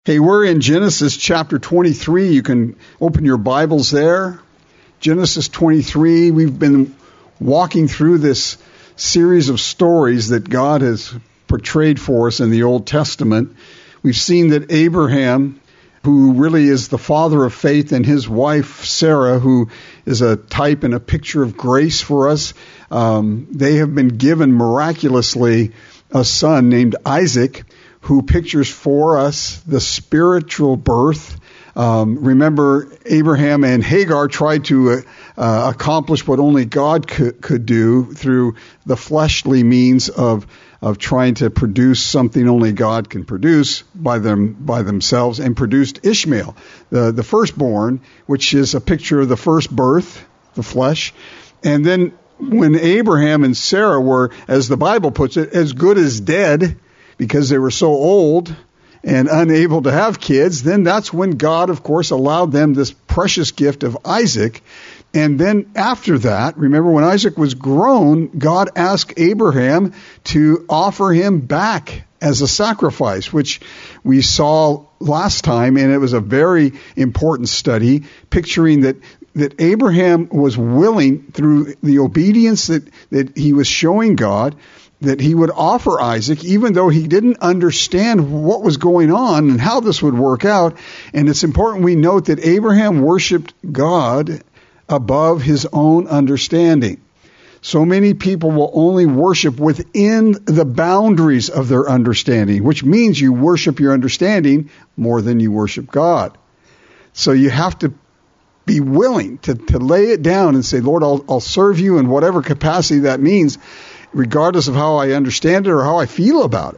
Hey, we're in Genesis chapter 23. You can open your Bibles there. Genesis 23. We've been walking through this series of stories that God has portrayed for us in the Old Testament. We've seen that Abraham, who really is the father of faith, and his wife Sarah, who is a type and a picture of grace for us, they have been given miraculously a son named Isaac, who pictures for us the spiritual birth. Remember, Abraham and Hagar tried to accomplish what only God could do through the fleshly means of trying to produce something only God can produce by themselves, and produced Ishmael, the firstborn, which is a picture of the first birth, the flesh. And then when Abraham and Sarah were, as the Bible puts it, as good as dead, because they were so old and unable to have kids, then that's when God, of course, allowed them this precious gift of Isaac. And then after that, remember, when Isaac was grown, God asked Abraham to offer him back as a sacrifice, which we saw last time, and it was a very important study, picturing that Abraham was willing, through the obedience that he was showing God, that he would offer Isaac, even though he didn't understand what was going on and how this would work out. And it's important we note that Abraham worshiped God above his own understanding. So many people will only worship within the boundaries of their understanding, which means you worship your understanding more than you worship God. So you have to be willing to lay it down and say, Lord, I'll serve you in whatever capacity that means, regardless of how I understand it or how I feel about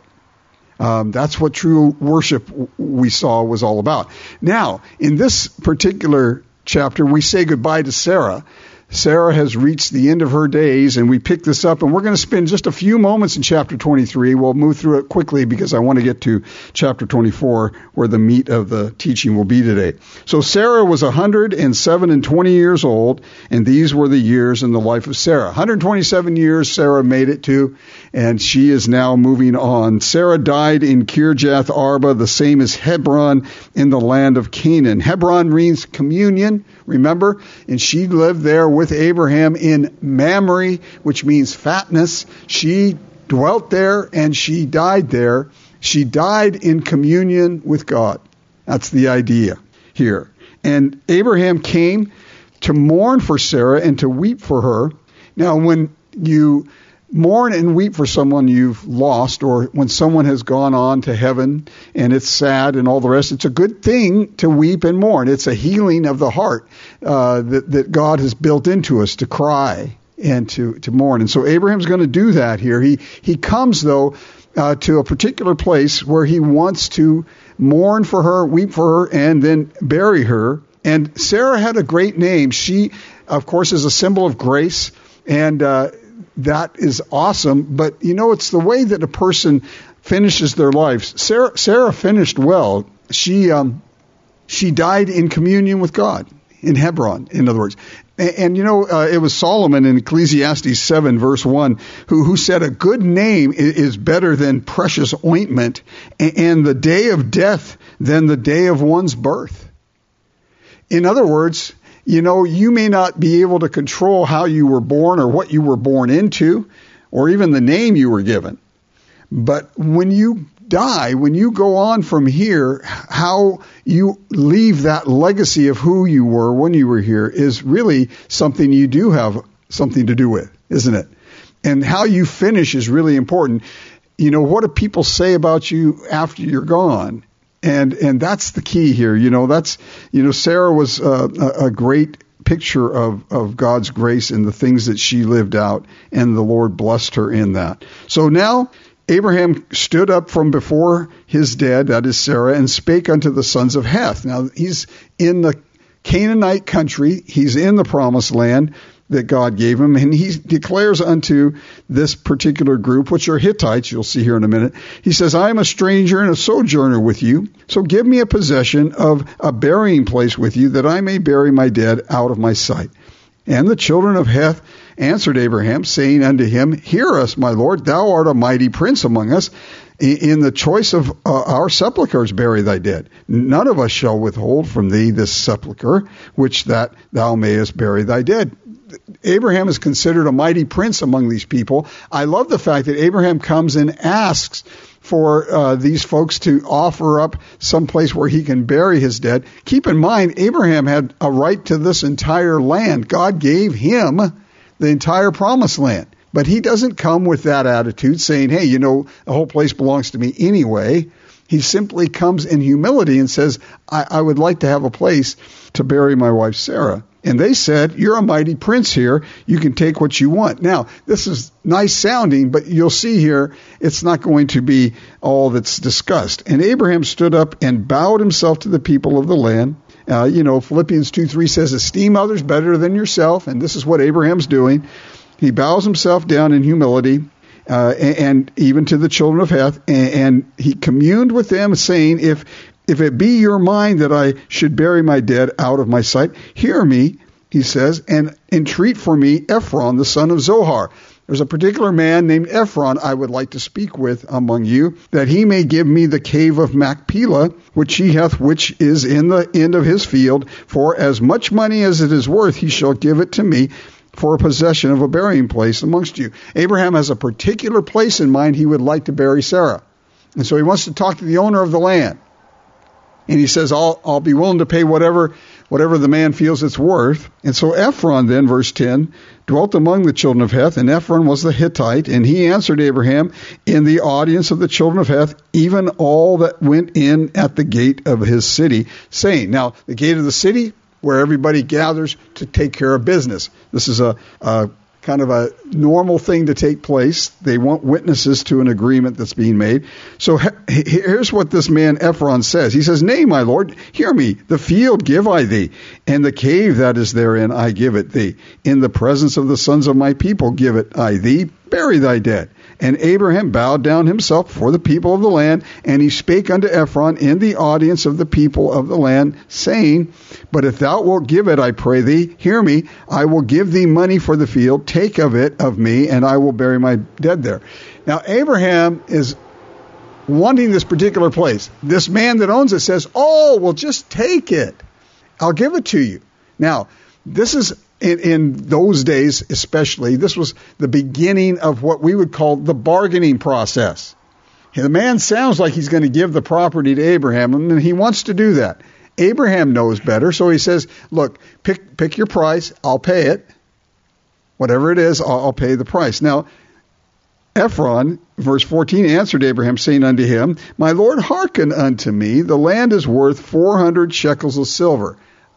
it. That's what true worship we saw was all about. Now, in this particular chapter, we say goodbye to Sarah. Sarah has reached the end of her days, and we pick this up, and we're going to spend just a few moments in chapter 23. We'll move through it quickly because I want to get to chapter 24, where the meat of the teaching will be today. So Sarah was 107 and 20 years old, and these were the years in the life of Sarah. 127 years Sarah made it to, and she is now moving on. Sarah died in Kirjath Arba, the same as Hebron, in the land of Canaan. Hebron means communion, remember? And she lived there with Abraham in Mamre, which means fatness. She dwelt there and she died there. She died in communion with God. That's the idea here. And Abraham came to mourn for Sarah and to weep for her. Now, when you mourn and weep for someone you've lost, or when someone has gone on to heaven and it's sad and all the rest, it's a good thing to weep and mourn. It's a healing of the heart that God has built into us to cry and to mourn. And so Abraham's going to do that here. He comes, though, to a particular place where he wants to mourn for her, weep for her, and then bury her. And Sarah had a great name. She, of course, is a symbol of grace, and that is awesome. But, it's the way that a person finishes their life. Sarah finished well. She died in communion with God in Hebron, in other words. And it was Solomon in Ecclesiastes 7, verse 1, who said a good name is better than precious ointment, and the day of death than the day of one's birth. In other words, you may not be able to control how you were born or what you were born into, or even the name you were given. But when you die, when you go on from here, how you leave that legacy of who you were when you were here is really something you do have something to do with, isn't it? And how you finish is really important. What do people say about you after you're gone? And that's the key here. Sarah was a great picture of God's grace and the things that she lived out, and the Lord blessed her in that. So now Abraham stood up from before his dead, that is Sarah, and spake unto the sons of Heth. Now he's in the Canaanite country. He's in the promised land that God gave him, and he declares unto this particular group, which are Hittites, you'll see here in a minute, he says, I am a stranger and a sojourner with you, so give me a possession of a burying place with you, that I may bury my dead out of my sight. And the children of Heth answered Abraham, saying unto him, Hear us, my lord, thou art a mighty prince among us, in the choice of our sepulchres bury thy dead. None of us shall withhold from thee this sepulchre, which that thou mayest bury thy dead. Abraham is considered a mighty prince among these people. I love the fact that Abraham comes and asks for these folks to offer up some place where he can bury his dead. Keep in mind, Abraham had a right to this entire land. God gave him the entire promised land. But he doesn't come with that attitude saying, hey, the whole place belongs to me anyway. He simply comes in humility and says, I would like to have a place to bury my wife Sarah. And they said, you're a mighty prince here. You can take what you want. Now, this is nice sounding, but you'll see here, it's not going to be all that's discussed. And Abraham stood up and bowed himself to the people of the land. Philippians 2:3 says, esteem others better than yourself. And this is what Abraham's doing. He bows himself down in humility, and even to the children of Heth, and he communed with them, saying, if it be your mind that I should bury my dead out of my sight, hear me, he says, and entreat for me Ephron, the son of Zohar. There's a particular man named Ephron I would like to speak with among you, that he may give me the cave of Machpelah, which he hath, which is in the end of his field. For as much money as it is worth, he shall give it to me for a possession of a burying place amongst you. Abraham has a particular place in mind he would like to bury Sarah. And so he wants to talk to the owner of the land. And he says, I'll be willing to pay whatever the man feels it's worth. And so Ephron then, verse 10, dwelt among the children of Heth, and Ephron was the Hittite, and he answered Abraham in the audience of the children of Heth, even all that went in at the gate of his city, saying, now, the gate of the city, where everybody gathers to take care of business. This is a kind of a normal thing to take place. They want witnesses to an agreement that's being made. So here's what this man Ephron says. He says, nay, my Lord, hear me. The field give I thee, and the cave that is therein I give it thee. In the presence of the sons of my people give it I thee. Bury thy dead. And Abraham bowed down himself before the people of the land, and he spake unto Ephron in the audience of the people of the land, saying, but if thou wilt give it, I pray thee, hear me, I will give thee money for the field, take of it of me, and I will bury my dead there. Now, Abraham is wanting this particular place. This man that owns it says, well, just take it. I'll give it to you. Now, this is, in those days especially, this was the beginning of what we would call the bargaining process. The man sounds like he's going to give the property to Abraham, and he wants to do that. Abraham knows better, so he says, look, pick your price, I'll pay it. Whatever it is, I'll pay the price. Now, Ephron, verse 14, answered Abraham, saying unto him, my Lord, hearken unto me, the land is worth 400 shekels of silver.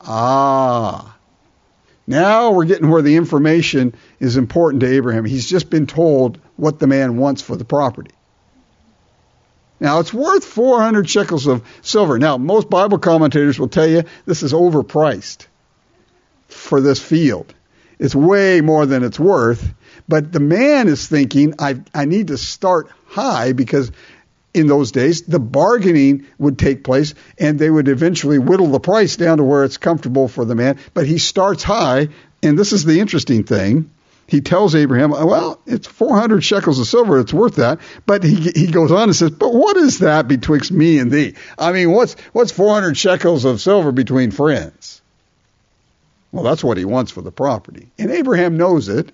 Now we're getting where the information is important to Abraham. He's just been told what the man wants for the property. Now, it's worth 400 shekels of silver. Now, most Bible commentators will tell you this is overpriced for this field. It's way more than it's worth. But the man is thinking, I need to start high, because in those days, the bargaining would take place, and they would eventually whittle the price down to where it's comfortable for the man. But he starts high, and this is the interesting thing. He tells Abraham, well, it's 400 shekels of silver, it's worth that. But he goes on and says, but what is that betwixt me and thee? I mean, what's 400 shekels of silver between friends? Well, that's what he wants for the property. And Abraham knows it.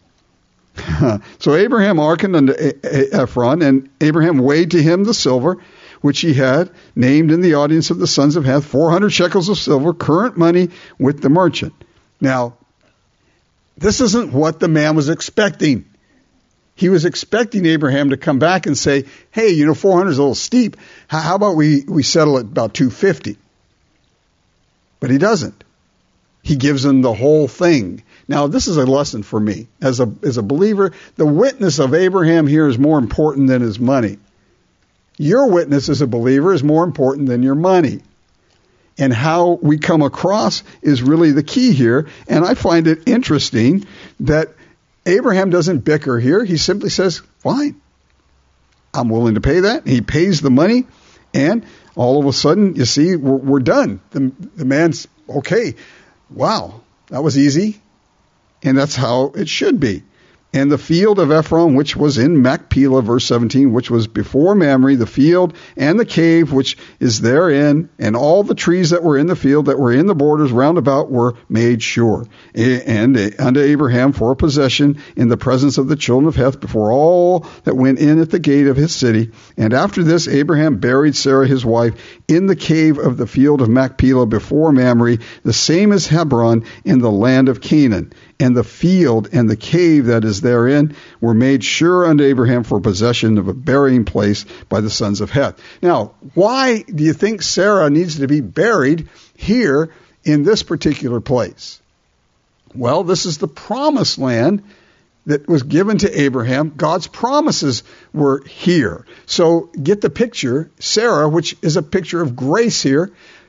So Abraham hearkened unto Ephron, and Abraham weighed to him the silver, which he had named in the audience of the sons of Heth, 400 shekels of silver, current money with the merchant. Now, this isn't what the man was expecting. He was expecting Abraham to come back and say, hey, 400 is a little steep. How about we settle at about 250? But he doesn't. He gives him the whole thing. Now, this is a lesson for me. As a believer, the witness of Abraham here is more important than his money. Your witness as a believer is more important than your money. And how we come across is really the key here. And I find it interesting that Abraham doesn't bicker here. He simply says, fine, I'm willing to pay that. He pays the money, and all of a sudden, you see, we're done. The man's, okay, wow, that was easy. And that's how it should be. And the field of Ephron, which was in Machpelah, verse 17, which was before Mamre, the field and the cave which is therein, and all the trees that were in the field that were in the borders round about were made sure. And unto Abraham for a possession in the presence of the children of Heth before all that went in at the gate of his city. And after this, Abraham buried Sarah his wife in the cave of the field of Machpelah before Mamre, the same as Hebron in the land of Canaan. And the field and the cave that is therein were made sure unto Abraham for possession of a burying place by the sons of Heth. Now, why do you think Sarah needs to be buried here in this particular place? Well, this is the promised land that was given to Abraham. God's promises were here. So get the picture. Sarah, which is a picture of grace here,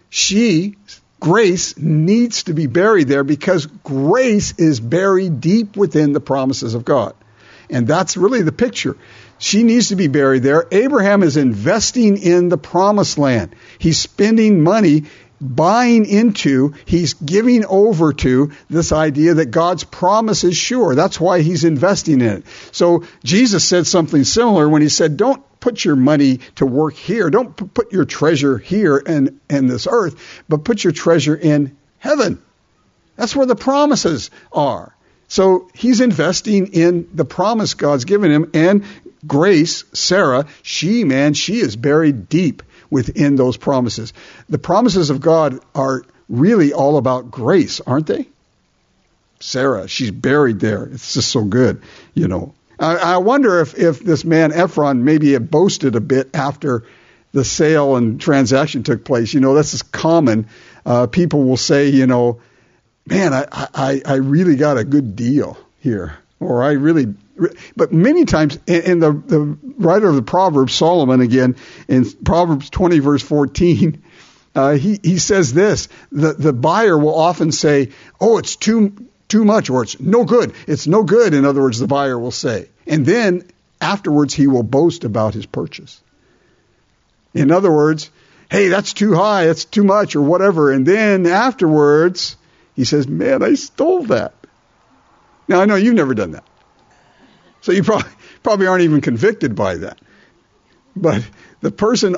Grace needs to be buried there because grace is buried deep within the promises of God. And that's really the picture. She needs to be buried there. Abraham is investing in the promised land. He's spending money, buying into, he's giving over to this idea that God's promise is sure. That's why he's investing in it. So Jesus said something similar when he said, don't put your money to work here. Don't put your treasure here in this earth, but put your treasure in heaven. That's where the promises are. So he's investing in the promise God's given him. And Grace, Sarah, she is buried deep within those promises. The promises of God are really all about grace, aren't they? Sarah, she's buried there. It's just so good, you know. I wonder if this man Ephron maybe had boasted a bit after the sale and transaction took place. You know, this is common. People will say, you know, man, I really got a good deal here. Or but many times, in the writer of the Proverbs, Solomon, again, in Proverbs 20, verse 14, he says this, the buyer will often say, oh, it's too much, or it's no good. It's no good, in other words, the buyer will say. And then afterwards he will boast about his purchase. In other words, hey, that's too high, that's too much, or whatever. And then afterwards he says, man, I stole that. Now, I know you've never done that. So you probably aren't even convicted by that. But the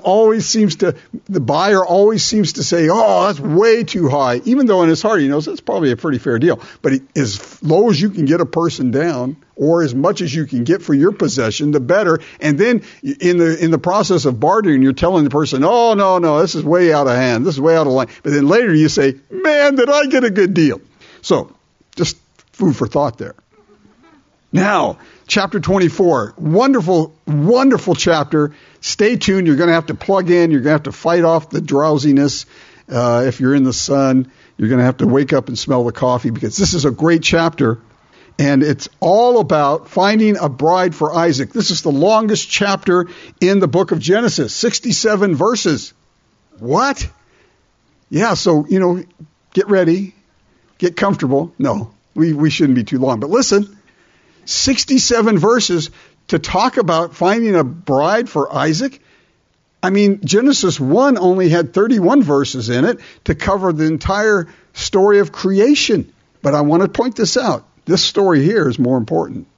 buyer always seems to say, oh, that's way too high, even though in his heart he knows that's probably a pretty fair deal. But as low as you can get a person down, or as much as you can get for your possession, the better. And then in the process of bartering, you're telling the person, oh, no, this is way out of hand, this is way out of line. But then later you say, man, did I get a good deal? So just food for thought there. Now, chapter 24, wonderful, wonderful chapter. Stay tuned. You're going to have to plug in. You're going to have to fight off the drowsiness. If you're in the sun, you're going to have to wake up and smell the coffee, because this is a great chapter. And it's all about finding a bride for Isaac. This is the longest chapter in the book of Genesis, 67 verses. What? Yeah, so, get ready, get comfortable. No, we shouldn't be too long. But listen, 67 verses to talk about finding a bride for Isaac. I mean, Genesis 1 only had 31 verses in it to cover the entire story of creation. But I want to point this out. This story here is more important,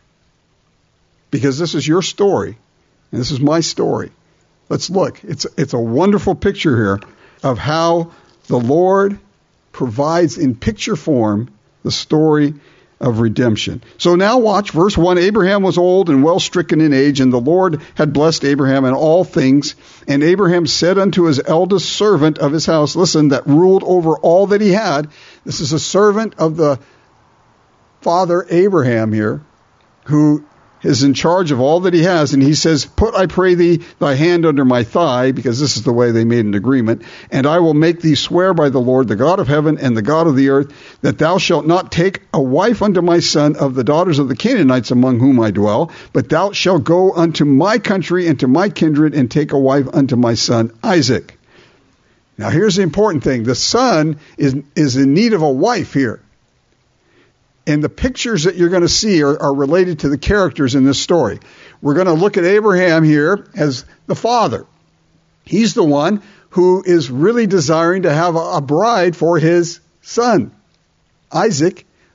because this is your story and this is my story. Let's look. It's a wonderful picture here of how the Lord provides in picture form the story of redemption. So now watch verse 1. Abraham was old and well stricken in age, and the Lord had blessed Abraham in all things. And Abraham said unto his eldest servant of his house, listen, that ruled over all that he had. This is a servant of the father Abraham here, who is in charge of all that he has. And he says, put, I pray thee, thy hand under my thigh, because this is the way they made an agreement. And I will make thee swear by the Lord, the God of heaven and the God of the earth, that thou shalt not take a wife unto my son of the daughters of the Canaanites among whom I dwell, but thou shalt go unto my country and to my kindred and take a wife unto my son Isaac. Now here's the important thing. The son is in need of a wife here. And the pictures that you're going to see are related to the characters in this story. We're going to look at Abraham here as the father. He's the one who is really desiring to have a bride for his son, Isaac,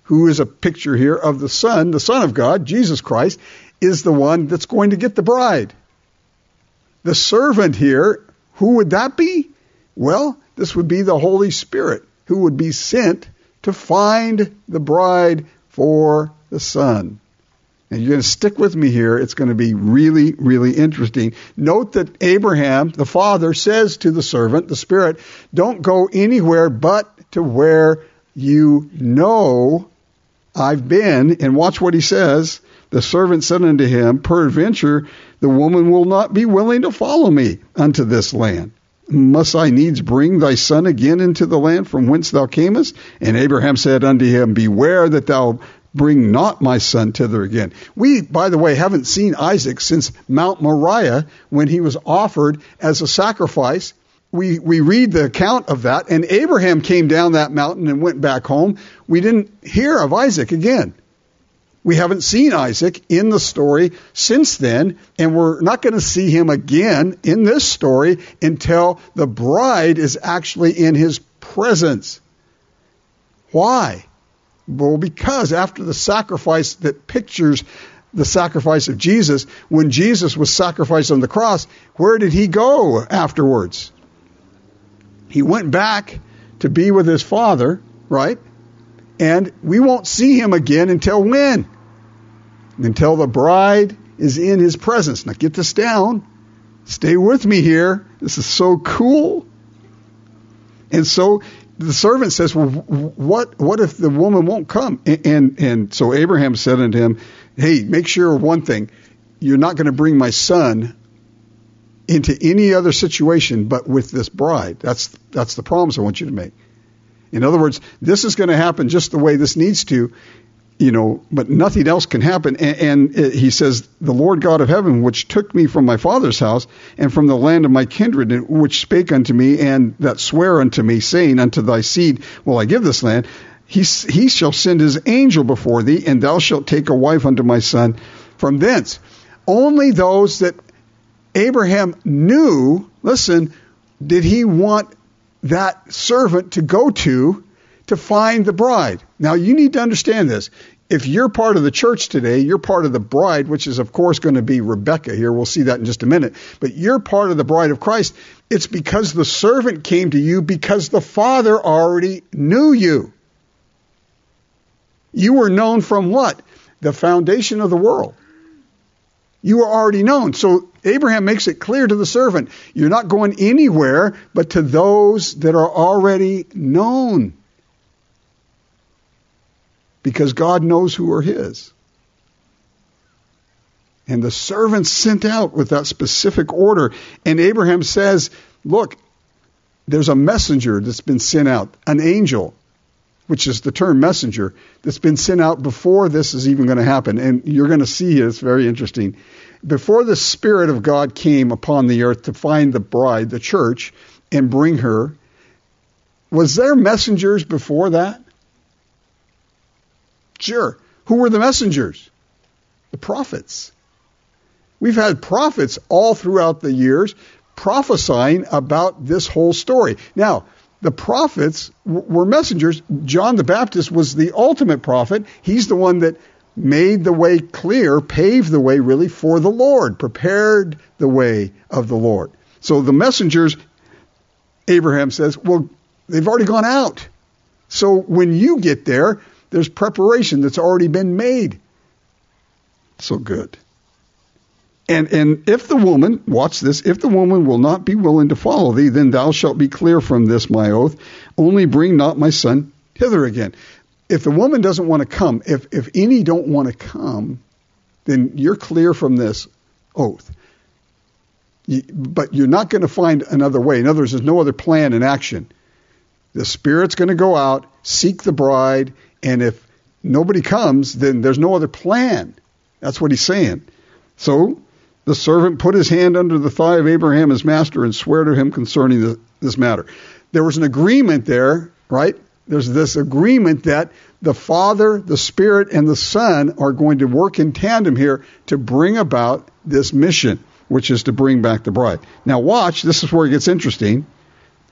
who is a picture here of the Son of God, Jesus Christ, is the one that's going to get the bride. The servant here, who would that be? Well, this would be the Holy Spirit, who would be sent to find the bride for the Son. And you're going to stick with me here. It's going to be really, really interesting. Note that Abraham, the father, says to the servant, the Spirit, don't go anywhere but to where you know I've been. And watch what he says. The servant said unto him, peradventure, the woman will not be willing to follow me unto this land. Must I needs bring thy son again into the land from whence thou camest? And Abraham said unto him, beware that thou bring not my son thither again. We, by the way, haven't seen Isaac since Mount Moriah when he was offered as a sacrifice. We read the account of that, and Abraham came down that mountain and went back home. We didn't hear of Isaac again. We haven't seen Isaac in the story since then, and we're not going to see him again in this story until the bride is actually in his presence. Why? Well, because after the sacrifice that pictures the sacrifice of Jesus, when Jesus was sacrificed on the cross, where did he go afterwards? He went back to be with his Father, right? And we won't see him again until when? Until the bride is in his presence. Now get this down. Stay with me here. This is so cool. And so the servant says, well, what if the woman won't come? And so Abraham said unto him, hey, make sure of one thing. You're not going to bring my son into any other situation but with this bride. That's the promise I want you to make. In other words, this is going to happen just the way this needs to, but nothing else can happen. And he says, the Lord God of heaven, which took me from my father's house and from the land of my kindred, which spake unto me and that sware unto me, saying, unto thy seed will I give this land, he shall send his angel before thee, and thou shalt take a wife unto my son from thence. Only those that Abraham knew, listen, did he want that servant to go to find the bride. Now, you need to understand this. If you're part of the church today, you're part of the bride, which is, of course, going to be Rebecca here. We'll see that in just a minute. But you're part of the bride of Christ. It's because the servant came to you because the Father already knew you. You were known from what? The foundation of the world. You were already known. So Abraham makes it clear to the servant, you're not going anywhere but to those that are already known. Because God knows who are his. And the servant sent out with that specific order. And Abraham says, look, there's a messenger that's been sent out, an angel, which is the term messenger, that's been sent out before this is even going to happen. And you're going to see it. It's very interesting. Before the Spirit of God came upon the earth to find the bride, the church, and bring her, was there messengers before that? Sure. Who were the messengers? The prophets. We've had prophets all throughout the years prophesying about this whole story. Now, the prophets were messengers. John the Baptist was the ultimate prophet. He's the one that made the way clear, paved the way really for the Lord, prepared the way of the Lord. So the messengers, Abraham says, well, they've already gone out. So when you get there, there's preparation that's already been made. So good. And if the woman, watch this, if the woman will not be willing to follow thee, then thou shalt be clear from this my oath. Only bring not my son hither again. If the woman doesn't want to come, if any don't want to come, then you're clear from this oath. But you're not going to find another way. In other words, there's no other plan in action. The Spirit's going to go out, seek the bride, and if nobody comes, then there's no other plan. That's what he's saying. So the servant put his hand under the thigh of Abraham, his master, and swore to him concerning this matter. There was an agreement there, right? There's this agreement that the Father, the Spirit, and the Son are going to work in tandem here to bring about this mission, which is to bring back the bride. Now watch, this is where it gets interesting.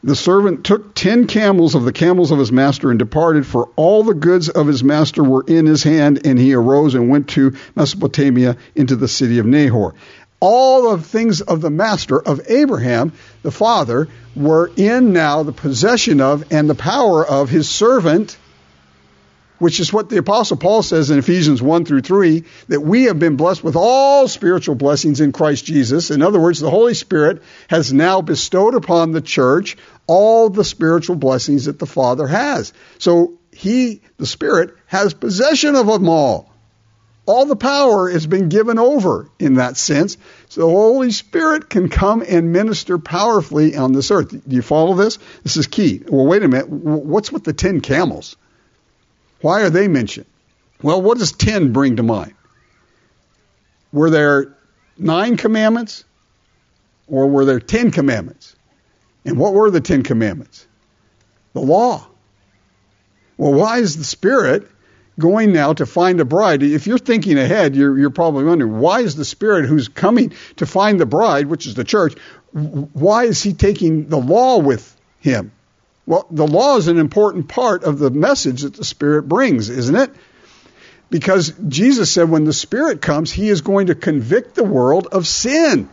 The servant took 10 camels of the camels of his master and departed, for all the goods of his master were in his hand, and he arose and went to Mesopotamia into the city of Nahor. All the things of the master of Abraham, the father, were in now the possession of and the power of his servant, which is what the Apostle Paul says in Ephesians 1 through 3, that we have been blessed with all spiritual blessings in Christ Jesus. In other words, the Holy Spirit has now bestowed upon the church all the spiritual blessings that the Father has. So he, the Spirit, has possession of them all. All the power has been given over in that sense. So the Holy Spirit can come and minister powerfully on this earth. Do you follow this? This is key. Well, wait a minute. What's with the 10 camels? Why are they mentioned? Well, what does 10 bring to mind? Were there 9 commandments? Or were there 10 commandments? And what were the 10 commandments? The law. Well, why is the Spirit going now to find a bride? If you're thinking ahead, you're probably wondering, why is the Spirit who's coming to find the bride, which is the church, why is he taking the law with him? Well, the law is an important part of the message that the Spirit brings, isn't it? Because Jesus said when the Spirit comes, he is going to convict the world of sin.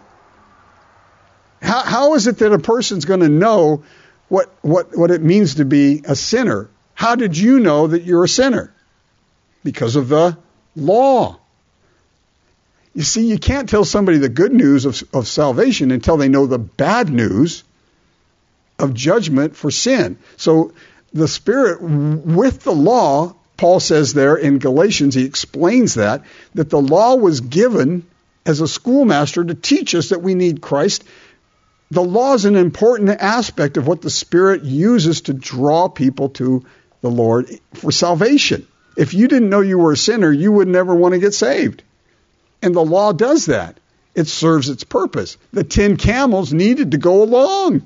How is it that a person's going to know what it means to be a sinner? How did you know that you're a sinner? Because of the law. You see, you can't tell somebody the good news of salvation until they know the bad news of judgment for sin. So the Spirit with the law, Paul says there in Galatians, he explains that the law was given as a schoolmaster to teach us that we need Christ. The law is an important aspect of what the Spirit uses to draw people to the Lord for salvation. If you didn't know you were a sinner, you would never want to get saved. And the law does that. It serves its purpose. The 10 camels needed to go along.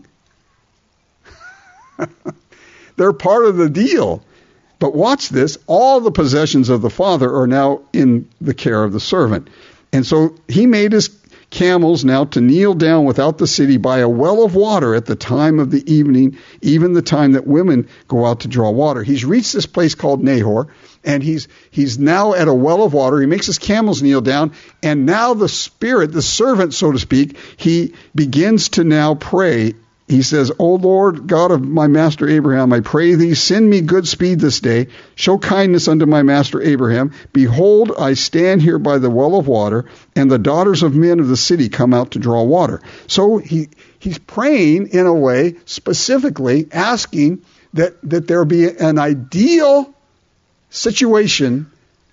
They're part of the deal. But watch this. All the possessions of the Father are now in the care of the servant. And so he made his camels now to kneel down without the city by a well of water at the time of the evening, even the time that women go out to draw water. He's reached this place called Nahor, and he's now at a well of water. He makes his camels kneel down, and now the Spirit, the servant, so to speak, he begins to now pray. He says, O Lord, God of my master Abraham, I pray thee, send me good speed this day. Show kindness unto my master Abraham. Behold, I stand here by the well of water, and the daughters of men of the city come out to draw water. So he's praying in a way, specifically asking that there be an ideal situation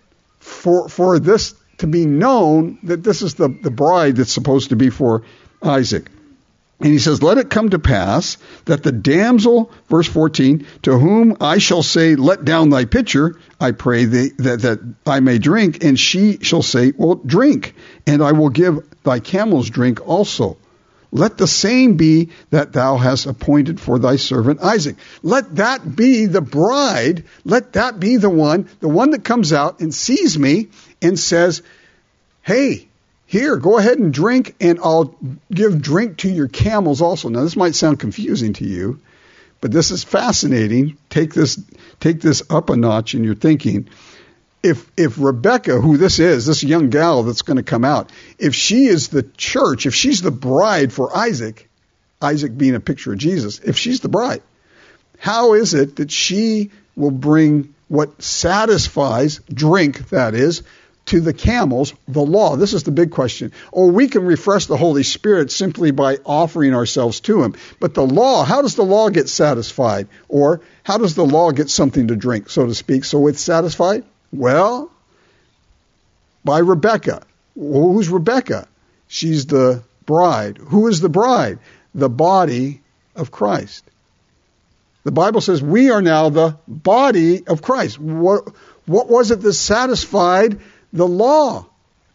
for this to be known, that this is the bride that's supposed to be for Isaac. And he says, let it come to pass that the damsel, verse 14, to whom I shall say, let down thy pitcher, I pray thee, that I may drink. And she shall say, well, drink, and I will give thy camels drink also. Let the same be that thou hast appointed for thy servant Isaac. Let that be the bride. Let that be the one that comes out and sees me and says, hey, here, go ahead and drink, and I'll give drink to your camels also. Now, this might sound confusing to you, but this is fascinating. Take this up a notch in your thinking. If Rebecca, who this is, this young gal that's going to come out, if she is the church, if she's the bride for Isaac, Isaac being a picture of Jesus, if she's the bride, how is it that she will bring what satisfies, drink that is, to the camels, the law? This is the big question. Or we can refresh the Holy Spirit simply by offering ourselves to him. But the law, how does the law get satisfied? Or how does the law get something to drink, so to speak, so it's satisfied? Well, by Rebecca. Well, who's Rebecca? She's the bride. Who is the bride? The body of Christ. The Bible says we are now the body of Christ. What was it that satisfied the law?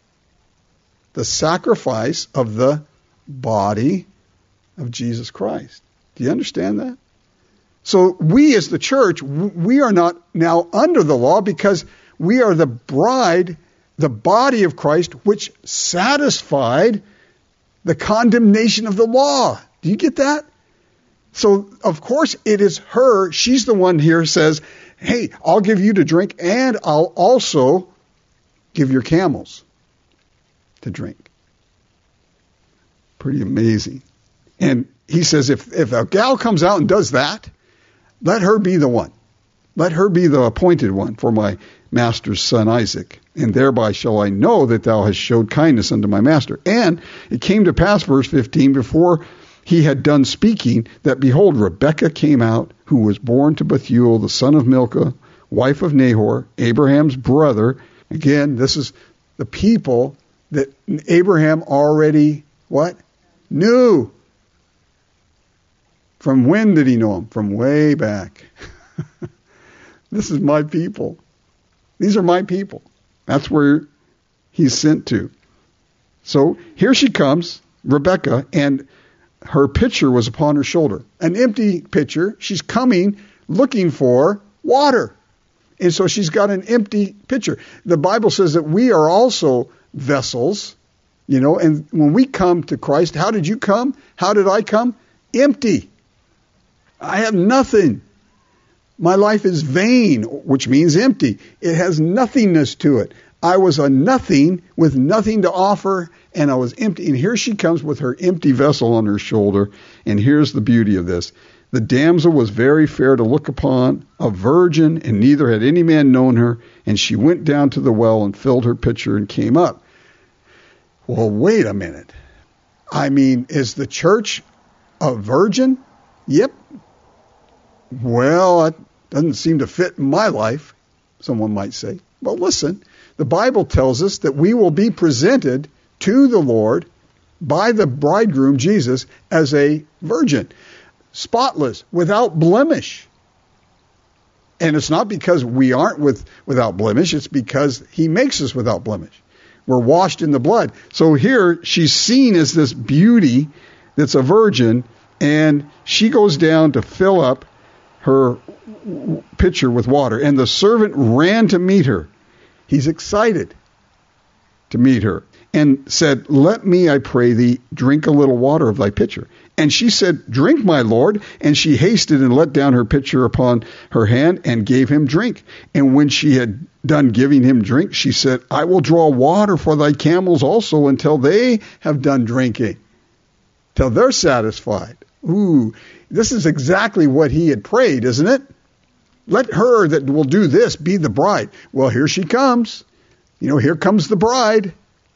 The sacrifice of the body of Jesus Christ. Do you understand that? So we as the church, we are not now under the law because we are the bride, the body of Christ, which satisfied the condemnation of the law. Do you get that? So, of course, it is her. She's the one here says, hey, I'll give you to drink, and I'll also give your camels to drink. Pretty amazing. And he says, if a gal comes out and does that, let her be the one. Let her be the appointed one for my master's son Isaac. And thereby shall I know that thou hast showed kindness unto my master. And it came to pass, verse 15, before he had done speaking, that behold, Rebekah came out, who was born to Bethuel, the son of Milcah, wife of Nahor, Abraham's brother. Again, this is the people that Abraham already, what? Knew. From when did he know them? From way back. This is my people. These are my people. That's where he's sent to. So here she comes, Rebekah, and her pitcher was upon her shoulder. An empty pitcher. She's coming looking for water. And so she's got an empty pitcher. The Bible says that we are also vessels, and when we come to Christ, how did you come? How did I come? Empty. I have nothing. My life is vain, which means empty. It has nothingness to it. I was a nothing with nothing to offer, and I was empty. And here she comes with her empty vessel on her shoulder. And here's the beauty of this. The damsel was very fair to look upon, a virgin, and neither had any man known her. And she went down to the well and filled her pitcher and came up. Well, wait a minute. I mean, is the church a virgin? Yep. Well, that doesn't seem to fit in my life, someone might say. Well, listen, the Bible tells us that we will be presented to the Lord by the bridegroom, Jesus, as a virgin, spotless, without blemish. And it's not because we aren't without blemish, it's because he makes us without blemish. We're washed in the blood. So here she's seen as this beauty that's a virgin, and she goes down to fill up her pitcher with water. And the servant ran to meet her. He's excited to meet her and said, let me, I pray thee, drink a little water of thy pitcher. And she said, drink, my lord. And she hasted and let down her pitcher upon her hand and gave him drink. And when she had done giving him drink, she said, I will draw water for thy camels also until they have done drinking, till they're satisfied. Ooh, this is exactly what he had prayed, isn't it? Let her that will do this be the bride. Well, here she comes. Here comes the bride.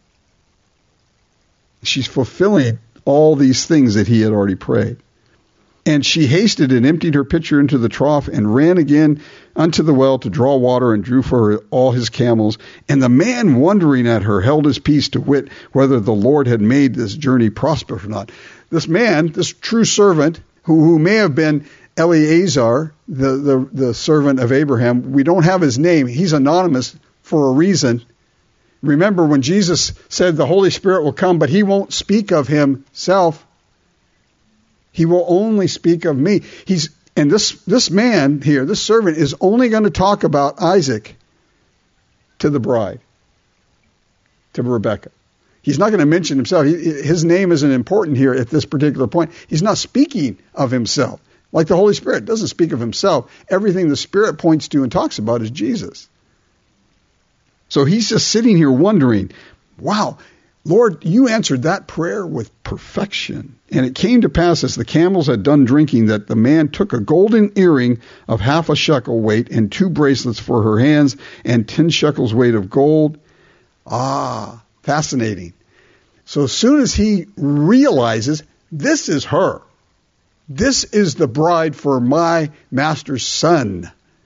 She's fulfilling all these things that he had already prayed. And she hasted and emptied her pitcher into the trough and ran again unto the well to draw water and drew for her all his camels. And the man, wondering at her, held his peace, to wit whether the Lord had made this journey prosperous or not. This man, this true servant, who may have been Eleazar, the servant of Abraham, we don't have his name. He's anonymous for a reason. Remember when Jesus said the Holy Spirit will come, but he won't speak of himself. He will only speak of me. And this man here, this servant, is only going to talk about Isaac to the bride, to Rebekah. He's not going to mention himself. His name isn't important here at this particular point. He's not speaking of himself. Like the Holy Spirit doesn't speak of himself. Everything the Spirit points to and talks about is Jesus. So he's just sitting here wondering, wow, Lord, you answered that prayer with perfection. And it came to pass, as the camels had done drinking, that the man took a golden earring of 1/2 shekel weight and 2 bracelets for her hands and 10 shekels weight of gold. Ah, fascinating. So as soon as he realizes this is her, this is the bride for my master's son,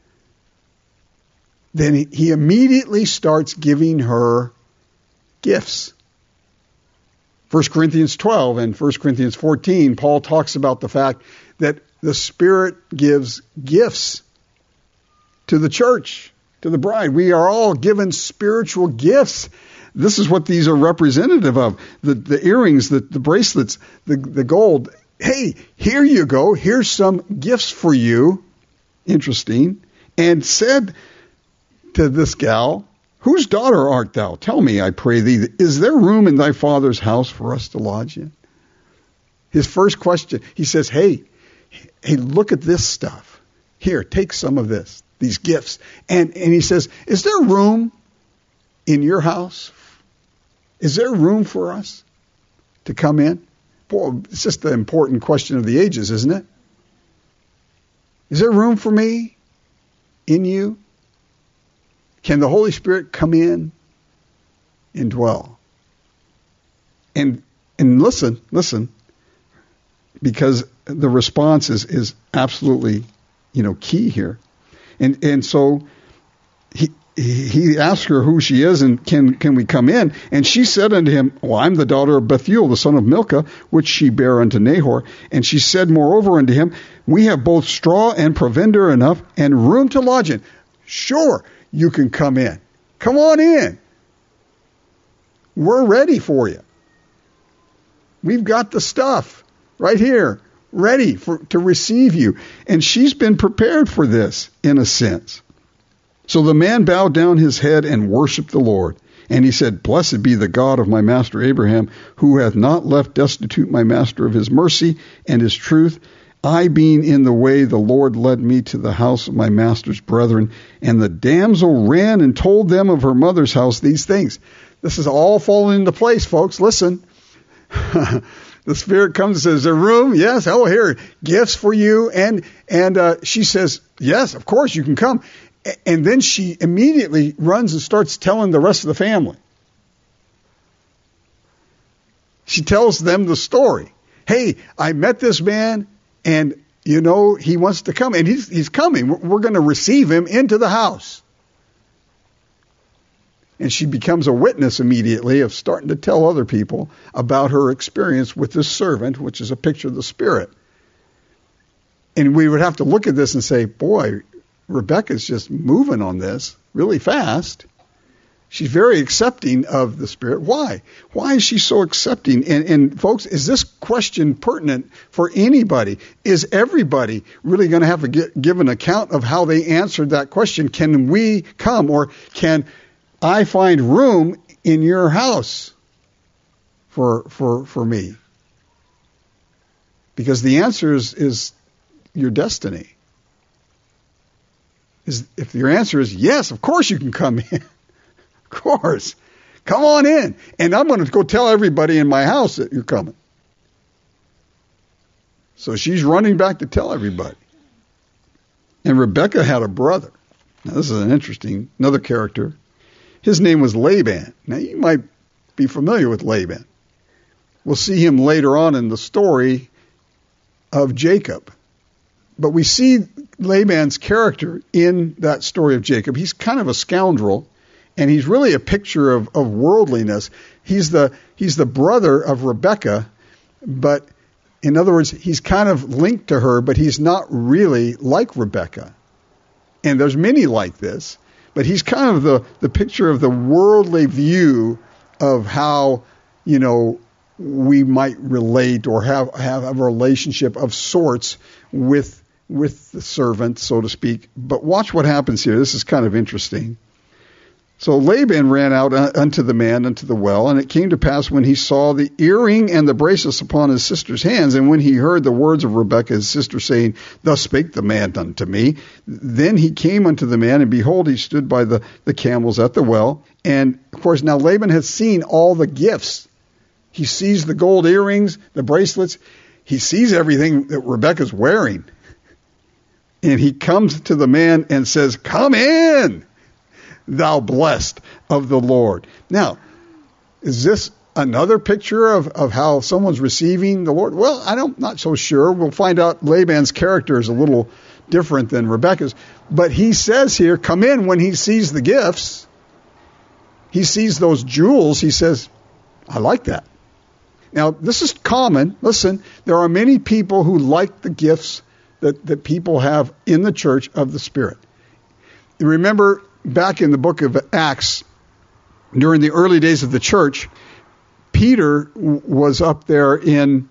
then he immediately starts giving her gifts. 1 Corinthians 12 and 1 Corinthians 14, Paul talks about the fact that the Spirit gives gifts to the church, to the bride. We are all given spiritual gifts. This is what these are representative of. The earrings, the bracelets, the gold. Hey, here you go. Here's some gifts for you. Interesting. And said to this gal, whose daughter art thou? Tell me, I pray thee, is there room in thy father's house for us to lodge in? His first question, he says, hey, hey, look at this stuff. Here, take some of this, these gifts. And he says, is there room in your house? Is there room for us to come in? Boy, it's just the important question of the ages, isn't it? Is there room for me in you? Can the Holy Spirit come in and dwell? And listen, because the response is absolutely, key here. And so he asked her who she is and can we come in? And she said unto him, well, I'm the daughter of Bethuel, the son of Milcah, which she bare unto Nahor. And she said moreover unto him, we have both straw and provender enough and room to lodge in. Sure, you can come in. Come on in. We're ready for you. We've got the stuff right here, ready to receive you. And she's been prepared for this, in a sense. So the man bowed down his head and worshipped the Lord. And he said, blessed be the God of my master Abraham, who hath not left destitute my master of his mercy and his truth. I being in the way, the Lord led me to the house of my master's brethren. And the damsel ran and told them of her mother's house these things. This is all falling into place, folks. Listen. The Spirit comes and says, there room? Yes. Oh, here, gifts for you. And she says, yes, of course you can come. And then she immediately runs and starts telling the rest of the family. She tells them the story. Hey, I met this man, and, he wants to come. And he's coming. We're going to receive him into the house. And she becomes a witness immediately of starting to tell other people about her experience with this servant, which is a picture of the Spirit. And we would have to look at this and say, boy, Rebecca's just moving on this really fast. She's very accepting of the Spirit. Why? Why is she so accepting? And folks, is this question pertinent for anybody? Is everybody really going to have to give an account of how they answered that question? Can we come, or can I find room in your house for me? Because the answer is your destiny. If your answer is yes, of course you can come in. Of course. Come on in. And I'm going to go tell everybody in my house that you're coming. So she's running back to tell everybody. And Rebecca had a brother. Now this is another character. His name was Laban. Now you might be familiar with Laban. We'll see him later on in the story of Jacob. But we see Laban's character in that story of Jacob. He's kind of a scoundrel, and he's really a picture of worldliness. He's the brother of Rebekah, but in other words, he's kind of linked to her, but he's not really like Rebekah. And there's many like this, but he's kind of the picture of the worldly view of how, we might relate or have a relationship of sorts with the servant, so to speak. But watch what happens here. This is kind of interesting. So Laban ran out unto the man, unto the well, and it came to pass when he saw the earring and the bracelets upon his sister's hands, and when he heard the words of Rebekah his sister, saying, thus spake the man unto me, then he came unto the man, and behold, he stood by the camels at the well. And, of course, now Laban has seen all the gifts. He sees the gold earrings, the bracelets. He sees everything that Rebekah's wearing. And he comes to the man and says, come in, thou blessed of the Lord. Now, is this another picture of how someone's receiving the Lord? Well, I'm not so sure. We'll find out Laban's character is a little different than Rebekah's. But he says here, come in when he sees the gifts. He sees those jewels. He says, I like that. Now, this is common. Listen, there are many people who like the gifts that people have in the church of the Spirit. You remember back in the book of Acts, during the early days of the church, Peter was up there in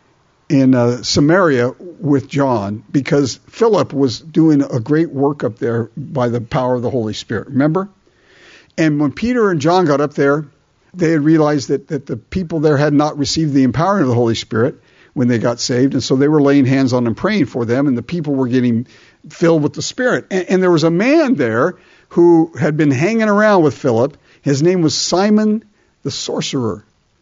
Samaria with John because Philip was doing a great work up there by the power of the Holy Spirit. Remember? And when Peter and John got up there, they had realized that the people there had not received the empowering of the Holy Spirit. when they got saved. And so they were laying hands on them, praying for them, and the people were getting filled with the Spirit. And there was a man there who had been hanging around with Philip. His name was Simon the sorcerer.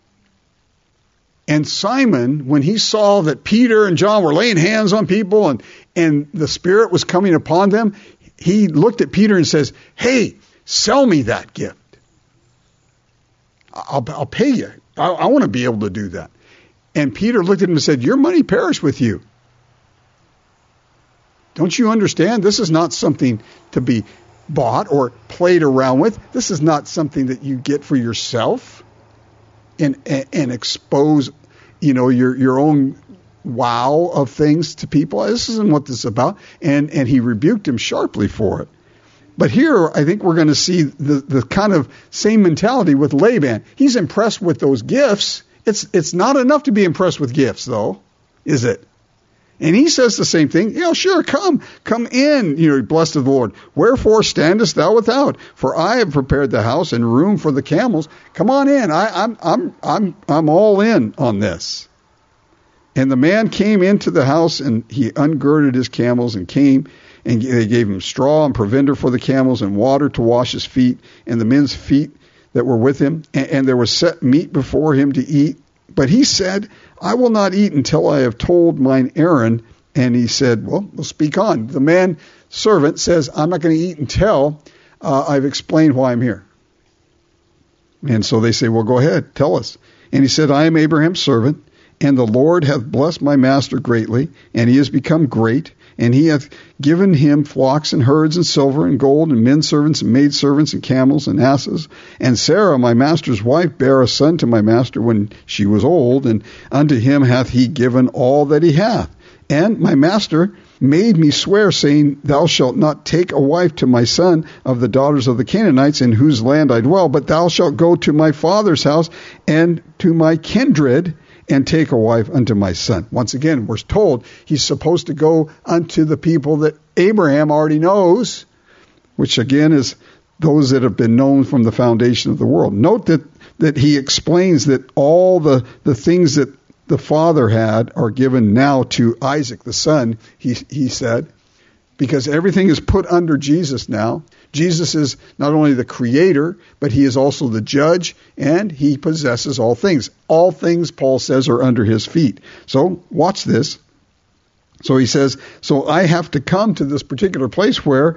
And Simon, when he saw that Peter and John were laying hands on people and the Spirit was coming upon them, he looked at Peter and says, "Hey, sell me that gift. I'll pay you. I want to be able to do that." And Peter looked at him and said, "Your money perish with you. Don't you understand? This is not something to be bought or played around with. This is not something that you get for yourself and expose, your own wow of things to people. This isn't what this is about." And he rebuked him sharply for it. But here, I think we're going to see the kind of same mentality with Laban. He's impressed with those gifts. It's not enough to be impressed with gifts, though, is it? And he says the same thing. Sure, come in, blessed of the Lord. Wherefore standest thou without? For I have prepared the house and room for the camels. Come on in. I'm all in on this. And the man came into the house, and he ungirded his camels and came, and they gave him straw and provender for the camels and water to wash his feet and the men's feet that were with him. And there was set meat before him to eat. But he said, "I will not eat until I have told mine errand." And he said, "Well, speak on." The man servant says, "I'm not going to eat until I've explained why I'm here." And so they say, "Well, go ahead, tell us." And he said, "I am Abraham's servant, and the Lord hath blessed my master greatly, and he has become great. And he hath given him flocks and herds and silver and gold and men servants and maid servants and camels and asses. And Sarah, my master's wife, bare a son to my master when she was old, and unto him hath he given all that he hath. And my master made me swear, saying, Thou shalt not take a wife to my son of the daughters of the Canaanites in whose land I dwell, but thou shalt go to my father's house and to my kindred, and take a wife unto my son." Once again, we're told he's supposed to go unto the people that Abraham already knows, which again is those that have been known from the foundation of the world. Note that he explains that all the things that the father had are given now to Isaac, the son, he said, because everything is put under Jesus now. Jesus is not only the creator, but he is also the judge, and he possesses all things. All things, Paul says, are under his feet. So watch this. So he says, so I have to come to this particular place where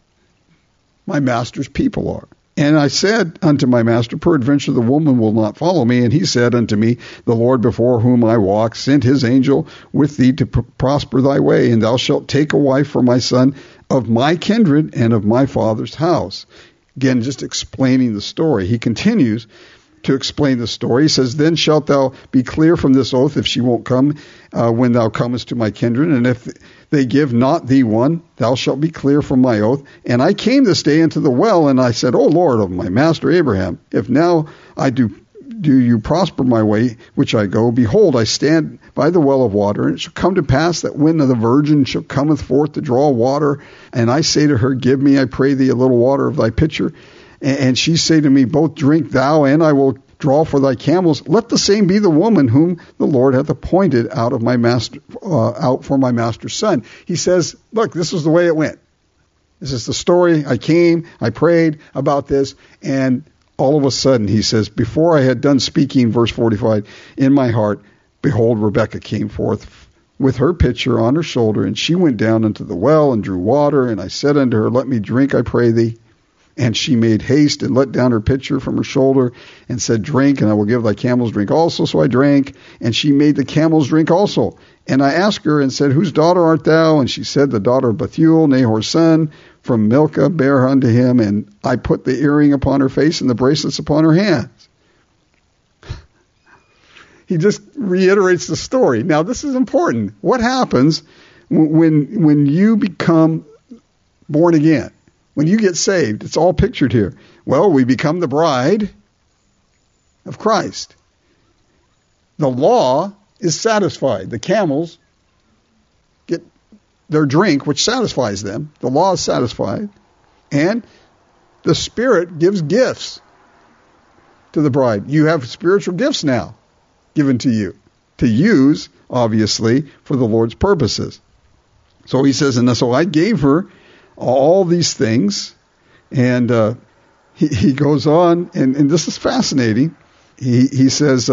my master's people are. And I said unto my master, Peradventure the woman will not follow me. And he said unto me, The Lord before whom I walk sent his angel with thee to prosper thy way, and thou shalt take a wife for my son of my kindred and of my father's house. Again, just explaining the story. He continues to explain the story. He says, Then shalt thou be clear from this oath if she won't come when thou comest to my kindred, and if they give not thee one, thou shalt be clear from my oath. And I came this day into the well, and I said, O Lord of my master Abraham, if now I do you prosper my way which I go, behold, I stand by the well of water, and it shall come to pass that when the virgin shall cometh forth to draw water, and I say to her, Give me, I pray thee, a little water of thy pitcher, and she say to me, Both drink thou, and I will draw for thy camels. Let the same be the woman whom the Lord hath appointed out for my master's son. He says, look, this is the way it went. This is the story. I came, I prayed about this, and all of a sudden, he says, before I had done speaking, verse 45, in my heart, behold, Rebekah came forth with her pitcher on her shoulder, and she went down into the well and drew water, and I said unto her, Let me drink, I pray thee. And she made haste and let down her pitcher from her shoulder and said, Drink, and I will give thy camels drink also. So I drank, and she made the camels drink also. And I asked her and said, Whose daughter art thou? And she said, The daughter of Bethuel, Nahor's son, from Milcah, bare unto him. And I put the earring upon her face and the bracelets upon her hands. He just reiterates the story. Now, this is important. What happens when you become born again? When you get saved, it's all pictured here. Well, we become the bride of Christ. The law is satisfied. The camels get their drink, which satisfies them. The law is satisfied. And the Spirit gives gifts to the bride. You have spiritual gifts now given to you. to use, obviously, for the Lord's purposes. So he says, and so I gave her all these things, and he goes on, and this is fascinating. He says,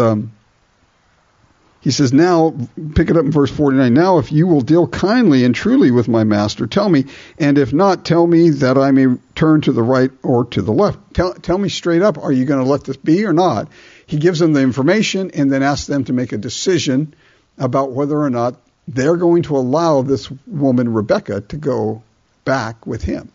now, pick it up in verse 49, now if you will deal kindly and truly with my master, tell me, and if not, tell me that I may turn to the right or to the left. Tell me straight up, are you going to let this be or not? He gives them the information and then asks them to make a decision about whether or not they're going to allow this woman, Rebekah, to go back with him.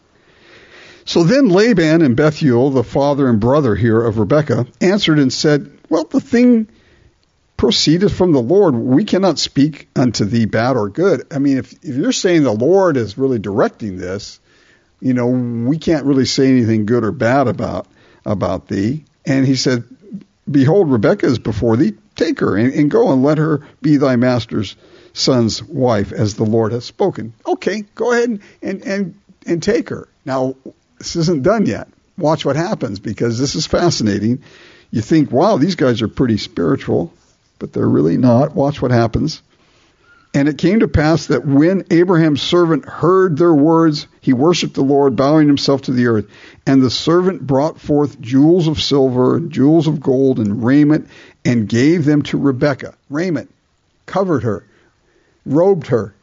So then Laban and Bethuel, the father and brother here of Rebekah, answered and said, well, the thing proceedeth from the Lord. We cannot speak unto thee bad or good. I mean, if you're saying the Lord is really directing this, we can't really say anything good or bad about thee. And he said, behold, Rebekah is before thee. Take her and go and let her be thy master's son's wife, as the Lord hath spoken. Okay, go ahead and take her. Now, this isn't done yet. Watch what happens, because this is fascinating. You think, wow, these guys are pretty spiritual, but they're really not. Watch what happens. And it came to pass that when Abraham's servant heard their words, he worshipped the Lord, bowing himself to the earth. And the servant brought forth jewels of silver and jewels of gold and raiment, and gave them to Rebekah. Raiment, covered her, robed her,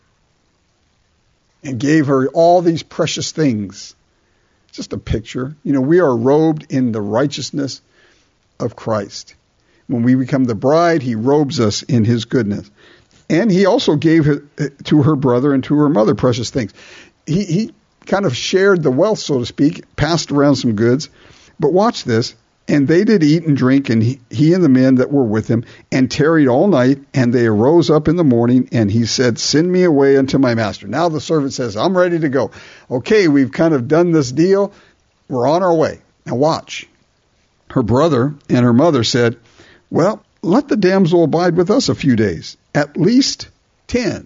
and gave her all these precious things. Just a picture. We are robed in the righteousness of Christ. When we become the bride, he robes us in his goodness. And he also gave to her brother and to her mother precious things. He kind of shared the wealth, so to speak, passed around some goods. But watch this. And they did eat and drink, and he and the men that were with him, and tarried all night. And they arose up in the morning, and he said, send me away unto my master. Now the servant says, I'm ready to go. Okay, we've kind of done this deal. We're on our way. Now watch. Her brother and her mother said, well, let the damsel abide with us a few days, at least 10.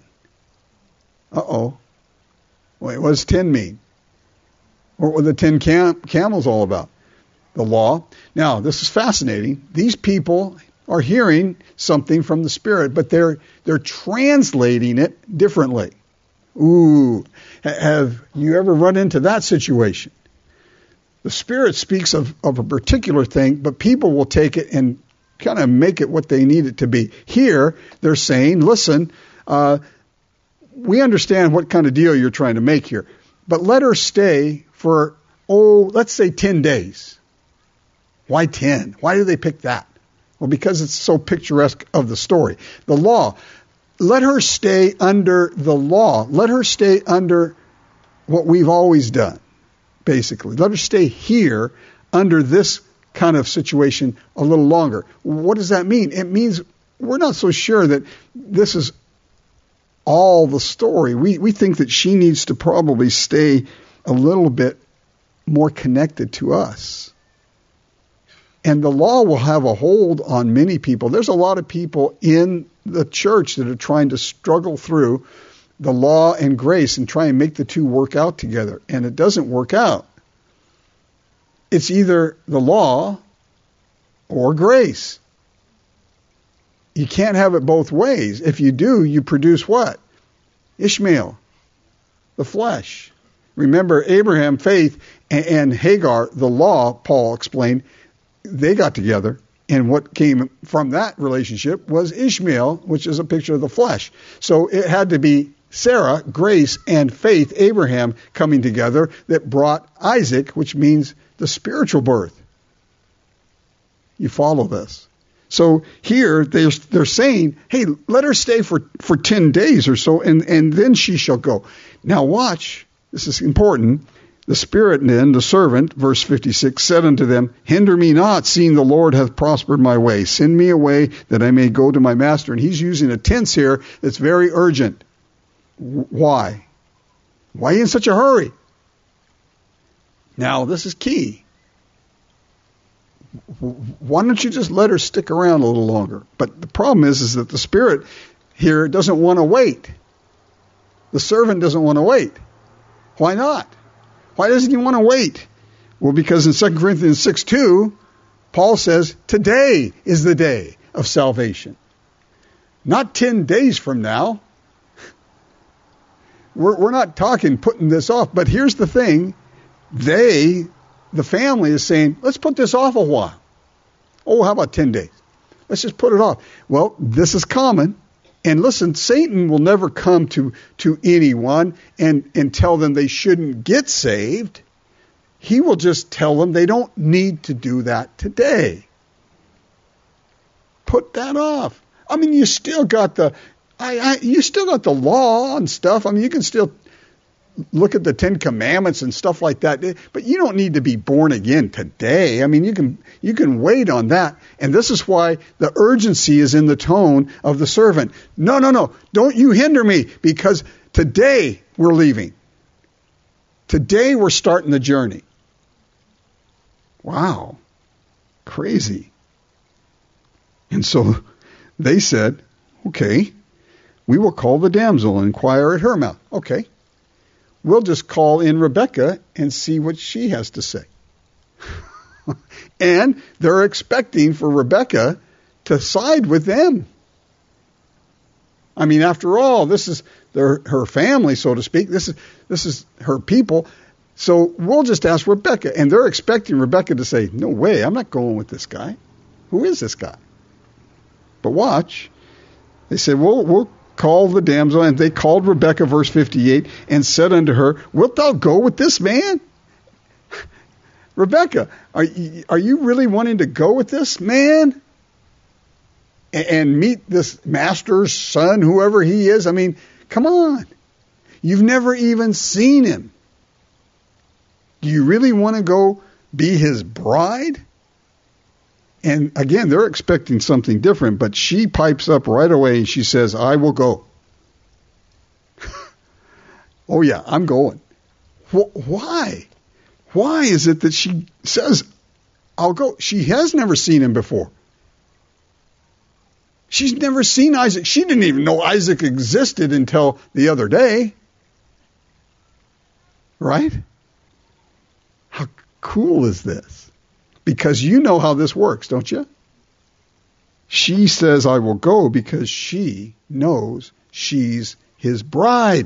Uh-oh. Wait, what does 10 mean? What were the 10 camels all about? The law. Now, this is fascinating. These people are hearing something from the Spirit, but they're translating it differently. Ooh, have you ever run into that situation? The Spirit speaks of a particular thing, but people will take it and kind of make it what they need it to be. Here, they're saying, listen, we understand what kind of deal you're trying to make here, but let her stay for, let's say 10 days. Why 10? Why do they pick that? Well, because it's so picturesque of the story. The law. Let her stay under the law. Let her stay under what we've always done, basically. Let her stay here under this kind of situation a little longer. What does that mean? It means we're not so sure that this is all the story. We think that she needs to probably stay a little bit more connected to us. And the law will have a hold on many people. There's a lot of people in the church that are trying to struggle through the law and grace and try and make the two work out together. And it doesn't work out. It's either the law or grace. You can't have it both ways. If you do, you produce what? Ishmael, the flesh. Remember, Abraham, faith, and Hagar, the law, Paul explained, they got together, and what came from that relationship was Ishmael, which is a picture of the flesh. So it had to be Sarah, grace, and faith, Abraham, coming together that brought Isaac, which means the spiritual birth. You follow this? So here they're saying, hey, let her stay for 10 days or so, and then she shall go. Now watch, this is important. The Spirit then, the servant, verse 56, said unto them, hinder me not, seeing the Lord hath prospered my way. Send me away that I may go to my master. And he's using a tense here that's very urgent. Why? Why are you in such a hurry? Now, this is key. Why don't you just let her stick around a little longer? But the problem is that the Spirit here doesn't want to wait. The servant doesn't want to wait. Why not? Why doesn't he want to wait? Well, because in 2 Corinthians 6:2, Paul says, today is the day of salvation. Not 10 days from now. We're not talking putting this off. But here's the thing. The family is saying, let's put this off a while. Oh, how about 10 days? Let's just put it off. Well, this is common. And listen, Satan will never come to anyone and tell them they shouldn't get saved. He will just tell them they don't need to do that today. Put that off. I mean, you still got the law and stuff. I mean, you can still look at the 10 Commandments and stuff like that, but you don't need to be born again today. I mean, you can wait on that. And this is why the urgency is in the tone of the servant. No, don't you hinder me, because today we're leaving. Today we're starting the journey. Wow. Crazy. And so they said, okay, we will call the damsel and inquire at her mouth. Okay. We'll just call in Rebekah and see what she has to say. And they're expecting for Rebekah to side with them. I mean, after all, this is her family, so to speak. This is her people. So we'll just ask Rebekah. And they're expecting Rebekah to say, no way, I'm not going with this guy. Who is this guy? But watch. They said, we'll call the damsel, and they called Rebekah, verse 58, and said unto her, wilt thou go with this man? Rebekah, are you really wanting to go with this man and meet this master's son, whoever he is? I mean, come on. You've never even seen him. Do you really want to go be his bride? And again, they're expecting something different, but she pipes up right away and she says, I will go. Oh yeah, I'm going. Why? Why is it that she says, I'll go? She has never seen him before. She's never seen Isaac. She didn't even know Isaac existed until the other day. Right? How cool is this? Because you know how this works, don't you? She says, I will go, because she knows she's his bride.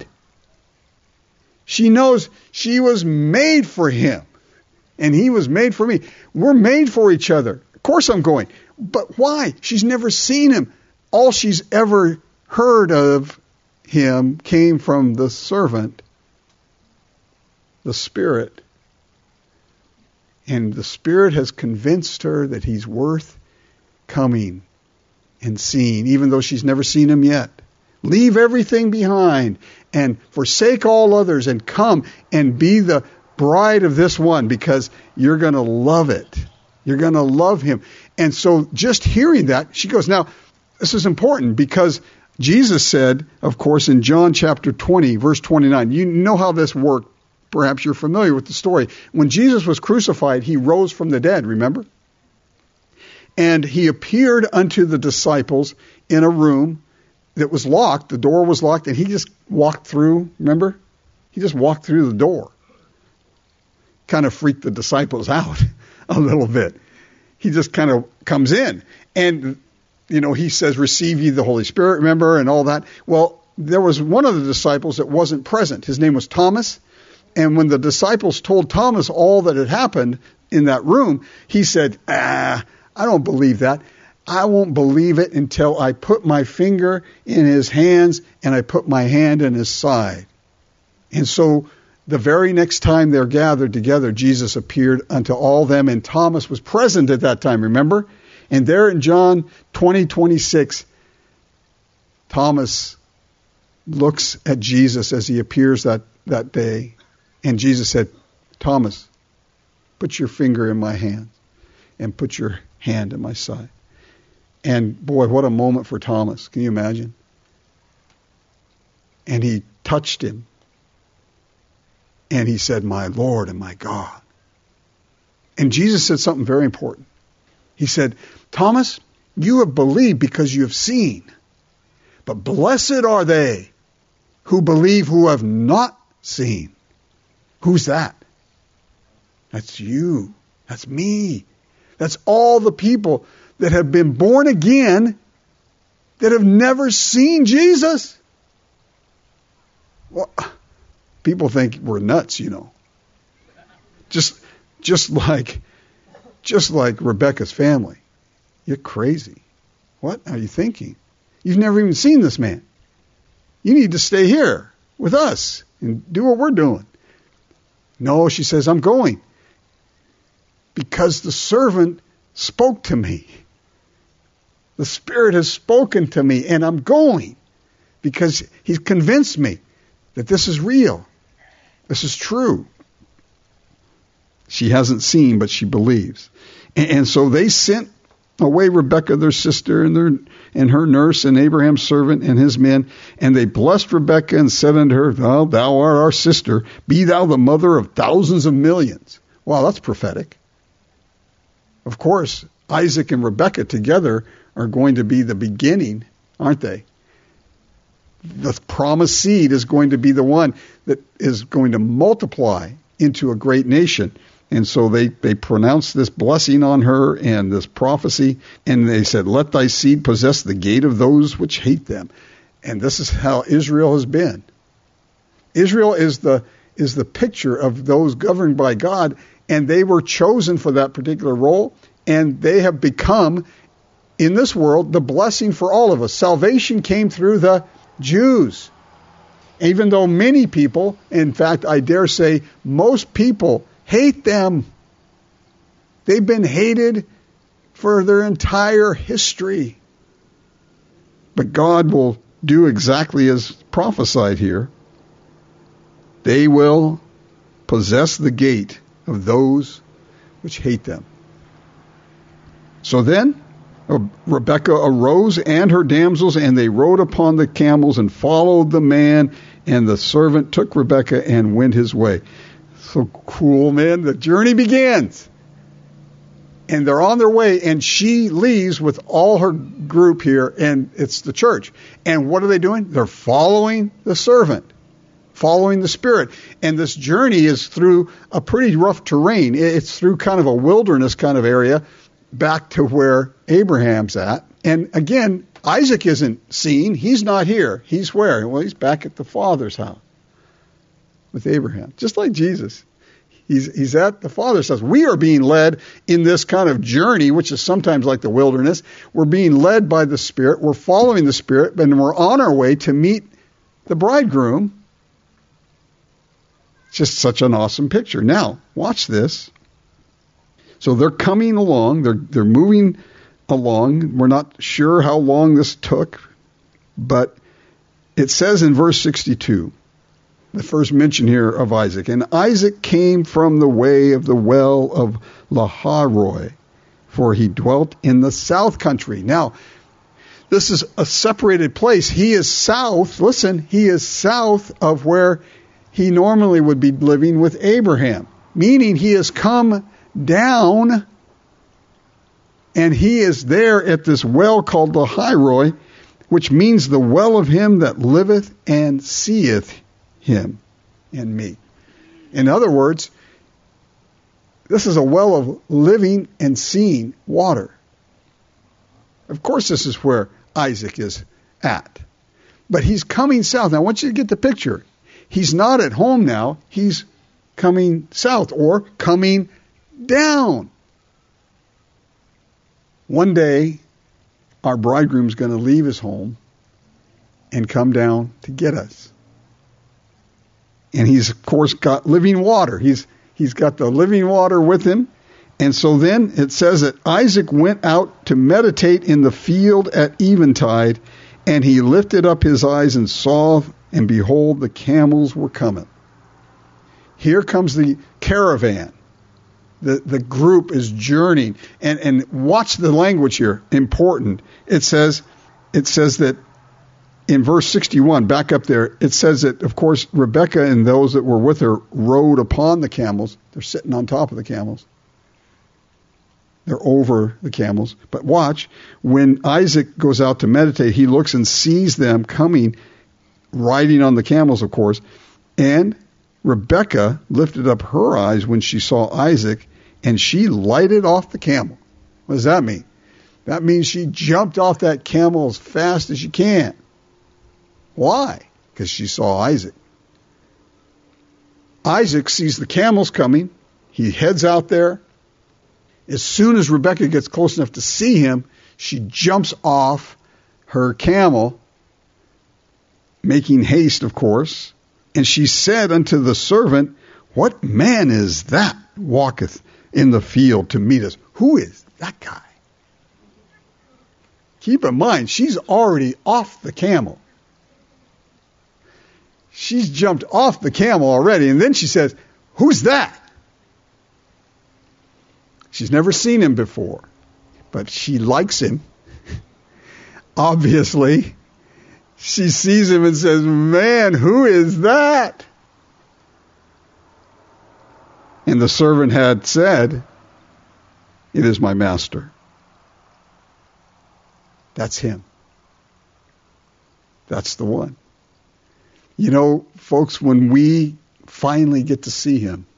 She knows she was made for him, and he was made for me. We're made for each other. Of course I'm going. But why? She's never seen him. All she's ever heard of him came from the servant, the Spirit. And the Spirit has convinced her that he's worth coming and seeing, even though she's never seen him yet. Leave everything behind and forsake all others and come and be the bride of this one, because you're going to love it. You're going to love him. And so just hearing that, she goes, now, this is important, because Jesus said, of course, in John chapter 20, verse 29, you know how this worked. Perhaps you're familiar with the story. When Jesus was crucified, he rose from the dead, remember? And he appeared unto the disciples in a room that was locked. The door was locked, and he just walked through, remember? He just walked through the door. Kind of freaked the disciples out a little bit. He just kind of comes in. And, he says, receive ye the Holy Spirit, remember, and all that. Well, there was one of the disciples that wasn't present. His name was Thomas. And when the disciples told Thomas all that had happened in that room, he said, I don't believe that. I won't believe it until I put my finger in his hands and I put my hand in his side. And so the very next time they're gathered together, Jesus appeared unto all them, and Thomas was present at that time, remember? And there in John 20:26, Thomas looks at Jesus as he appears that day. And Jesus said, Thomas, put your finger in my hand and put your hand in my side. And boy, what a moment for Thomas. Can you imagine? And he touched him. And he said, my Lord and my God. And Jesus said something very important. He said, Thomas, you have believed because you have seen. But blessed are they who believe who have not seen. Who's that? That's you. That's me. That's all the people that have been born again that have never seen Jesus. Well, people think we're nuts, you know. Just like Rebecca's family. You're crazy. What are you thinking? You've never even seen this man. You need to stay here with us and do what we're doing. No, she says, I'm going. Because the servant spoke to me. The Spirit has spoken to me, and I'm going. Because He's convinced me that this is real. This is true. She hasn't seen, but she believes. And so they sent away Rebekah, their sister, and her nurse, and Abraham's servant, and his men. And they blessed Rebekah and said unto her, Thou art our sister. Be thou the mother of thousands of millions. Wow, that's prophetic. Of course, Isaac and Rebekah together are going to be the beginning, aren't they? The promised seed is going to be the one that is going to multiply into a great nation. And so they pronounced this blessing on her and this prophecy, and they said, let thy seed possess the gate of those which hate them. And this is how Israel has been. Israel is the picture of those governed by God, and they were chosen for that particular role, and they have become, in this world, the blessing for all of us. Salvation came through the Jews. Even though many people, in fact, I dare say most people, hate them. They've been hated for their entire history. But God will do exactly as prophesied here. They will possess the gate of those which hate them. So then Rebekah arose and her damsels, and they rode upon the camels and followed the man, and the servant took Rebekah and went his way. So cool, man. The journey begins. And they're on their way, and she leaves with all her group here, and it's the church. And what are they doing? They're following the servant, following the Spirit. And this journey is through a pretty rough terrain. It's through kind of a wilderness kind of area back to where Abraham's at. And again, Isaac isn't seen. He's not here. He's where? Well, he's back at the Father's house with Abraham, just like Jesus. He's at the Father's house. We are being led in this kind of journey, which is sometimes like the wilderness. We're being led by the Spirit. We're following the Spirit, and we're on our way to meet the bridegroom. It's just such an awesome picture. Now, watch this. So they're coming along. They're moving along. We're not sure how long this took, but it says in verse 62, the first mention here of Isaac. And Isaac came from the way of the well of Lahairoi, for he dwelt in the south country. Now, this is a separated place. He is south. Listen, he is south of where he normally would be living with Abraham, meaning he has come down, and he is there at this well called Lahairoi, which means the well of him that liveth and seeth him and me. In other words, this is a well of living and seeing water. Of course, this is where Isaac is at. But he's coming south. Now, I want you to get the picture. He's not at home now. He's coming south or coming down. One day, our bridegroom's going to leave his home and come down to get us. And he's, of course, got living water. He's got the living water with him. And so then it says that Isaac went out to meditate in the field at eventide, and he lifted up his eyes and saw, and behold, the camels were coming. Here comes the caravan. The group is journeying. And watch the language here. Important. It says that in verse 61, back up there, it says that, of course, Rebekah and those that were with her rode upon the camels. They're sitting on top of the camels. They're over the camels. But watch, when Isaac goes out to meditate, he looks and sees them coming, riding on the camels, of course. And Rebekah lifted up her eyes when she saw Isaac, and she lighted off the camel. What does that mean? That means she jumped off that camel as fast as she can. Why? Because she saw Isaac. Isaac sees the camels coming. He heads out there. As soon as Rebekah gets close enough to see him, she jumps off her camel, making haste, of course. And she said unto the servant, What man is that walketh in the field to meet us? Who is that guy? Keep in mind, she's already off the camel. She's jumped off the camel already, and then she says, Who's that? She's never seen him before, but she likes him. Obviously, she sees him and says, Man, who is that? And the servant had said, It is my master. That's him. That's the one. You know, folks, when we finally get to see him,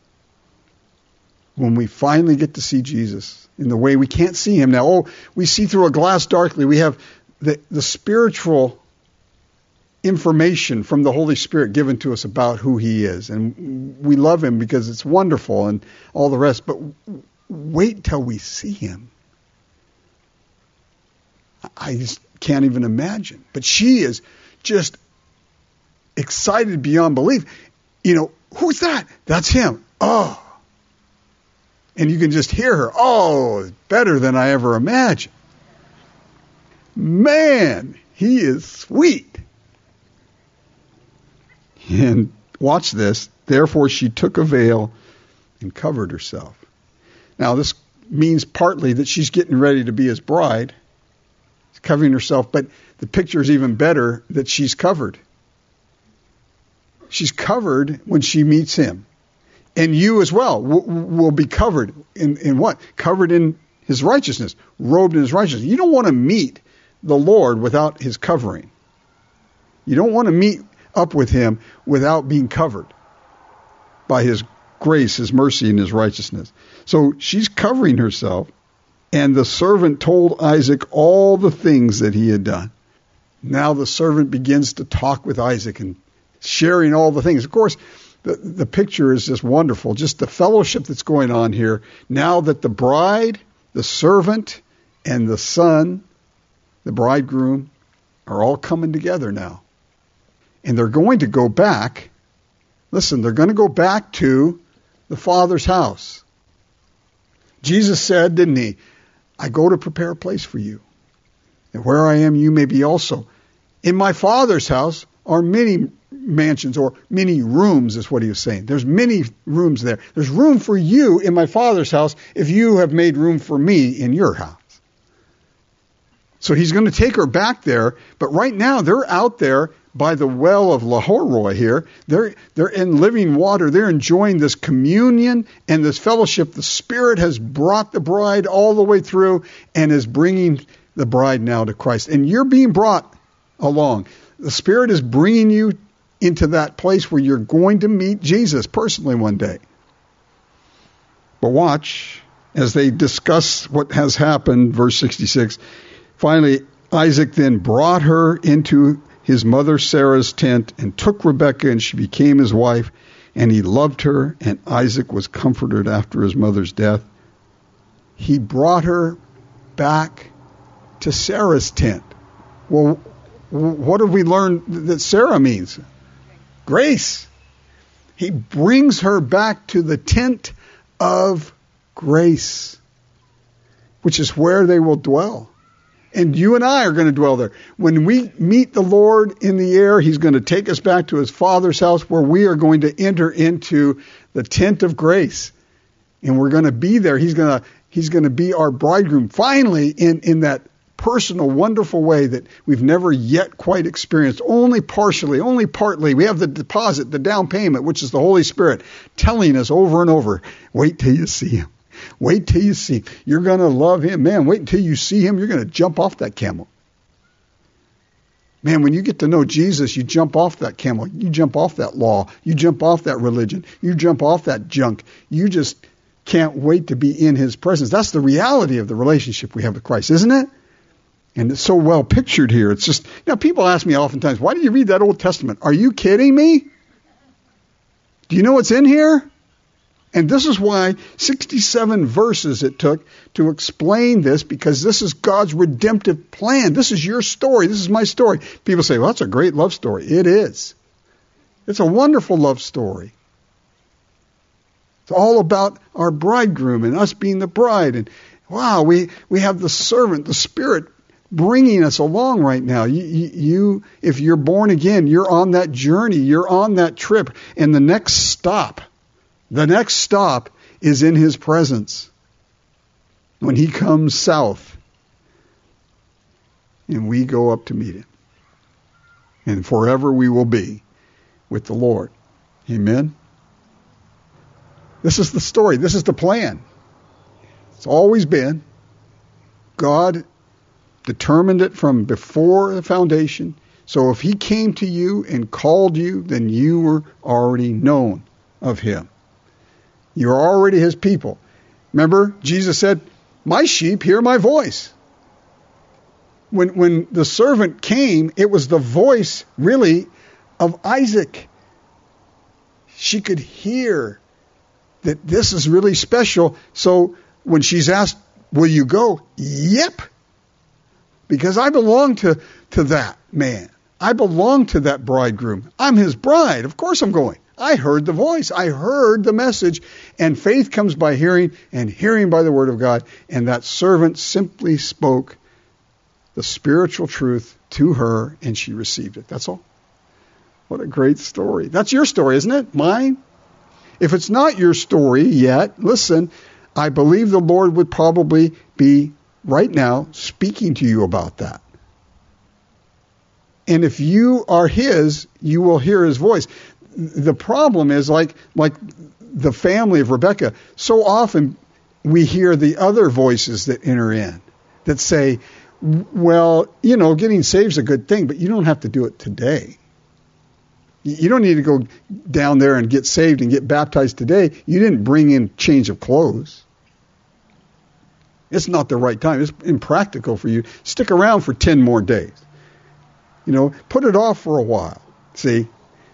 when we finally get to see Jesus in the way we can't see him now, we see through a glass darkly. We have the spiritual information from the Holy Spirit given to us about who he is. And we love him because it's wonderful and all the rest. But wait till we see him. I just can't even imagine. But she is just excited beyond belief. You know, who's that? That's him. Oh. And you can just hear her. Oh, it's better than I ever imagined. Man, he is sweet. And watch this. Therefore she took a veil and covered herself. Now this means partly that she's getting ready to be his bride. She's covering herself, but the picture is even better that she's covered. She's covered when she meets him. And you as well will be covered in what? Covered in his righteousness, robed in his righteousness. You don't want to meet the Lord without his covering. You don't want to meet up with him without being covered by his grace, his mercy, and his righteousness. So she's covering herself, and the servant told Isaac all the things that he had done. Now the servant begins to talk with Isaac and sharing all the things. Of course, the picture is just wonderful, just the fellowship that's going on here. Now that the bride, the servant, and the son, the bridegroom, are all coming together now. And they're going to go back. Listen, they're going to go back to the Father's house. Jesus said, didn't he, I go to prepare a place for you. And where I am, you may be also. In my Father's house are many mansions, or many rooms is what he was saying. There's many rooms there. There's room for you in my Father's house if you have made room for me in your house. So he's going to take her back there, but right now they're out there by the well of Lahoroi here. They're in living water. They're enjoying this communion and this fellowship. The Spirit has brought the bride all the way through and is bringing the bride now to Christ. And you're being brought along. The Spirit is bringing you into that place where you're going to meet Jesus personally one day. But watch as they discuss what has happened, verse 66. Finally, Isaac then brought her into his mother Sarah's tent and took Rebekah, and she became his wife, and he loved her, and Isaac was comforted after his mother's death. He brought her back to Sarah's tent. Well, what have we learned that Sarah means? Grace. He brings her back to the tent of grace, which is where they will dwell. And you and I are going to dwell there. When we meet the Lord in the air, he's going to take us back to his Father's house where we are going to enter into the tent of grace. And we're going to be there. He's going to be our bridegroom finally in that personal, wonderful way that we've never yet quite experienced. Only partially, only partly. We have the deposit, the down payment, which is the Holy Spirit telling us over and over, wait till you see him. Wait till you see him. You're going to love him. Man, wait until you see him. You're going to jump off that camel. Man, when you get to know Jesus, you jump off that camel. You jump off that law. You jump off that religion. You jump off that junk. You just can't wait to be in his presence. That's the reality of the relationship we have with Christ, isn't it? And it's so well pictured here. It's just, people ask me oftentimes, why do you read that Old Testament? Are you kidding me? Do you know what's in here? And this is why 67 verses it took to explain this, because this is God's redemptive plan. This is your story. This is my story. People say, well, that's a great love story. It is. It's a wonderful love story. It's all about our bridegroom and us being the bride. And wow, we have the servant, the Spirit, bringing us along right now. You, if you're born again, you're on that journey. You're on that trip. And the next stop is in his presence. When he comes south and we go up to meet him. And forever we will be with the Lord. Amen. This is the story. This is the plan. It's always been. God determined it from before the foundation. So if he came to you and called you, then you were already known of him. You're already his people. Remember, Jesus said, my sheep hear my voice. When the servant came, it was the voice, really, of Isaac. She could hear that this is really special. So when she's asked, will you go? Yep. Because I belong to that man. I belong to that bridegroom. I'm his bride. Of course I'm going. I heard the voice. I heard the message. And faith comes by hearing, and hearing by the word of God. And that servant simply spoke the spiritual truth to her, and she received it. That's all. What a great story. That's your story, isn't it? Mine? If it's not your story yet, listen, I believe the Lord would probably be right now speaking to you about that. And if you are his, you will hear his voice. The problem is like the family of Rebecca, so often we hear the other voices that enter in that say, well, getting saved is a good thing, but you don't have to do it today. You don't need to go down there and get saved and get baptized today. You didn't bring in change of clothes. It's not the right time. It's impractical for you. Stick around for 10 more days. Put it off for a while. See?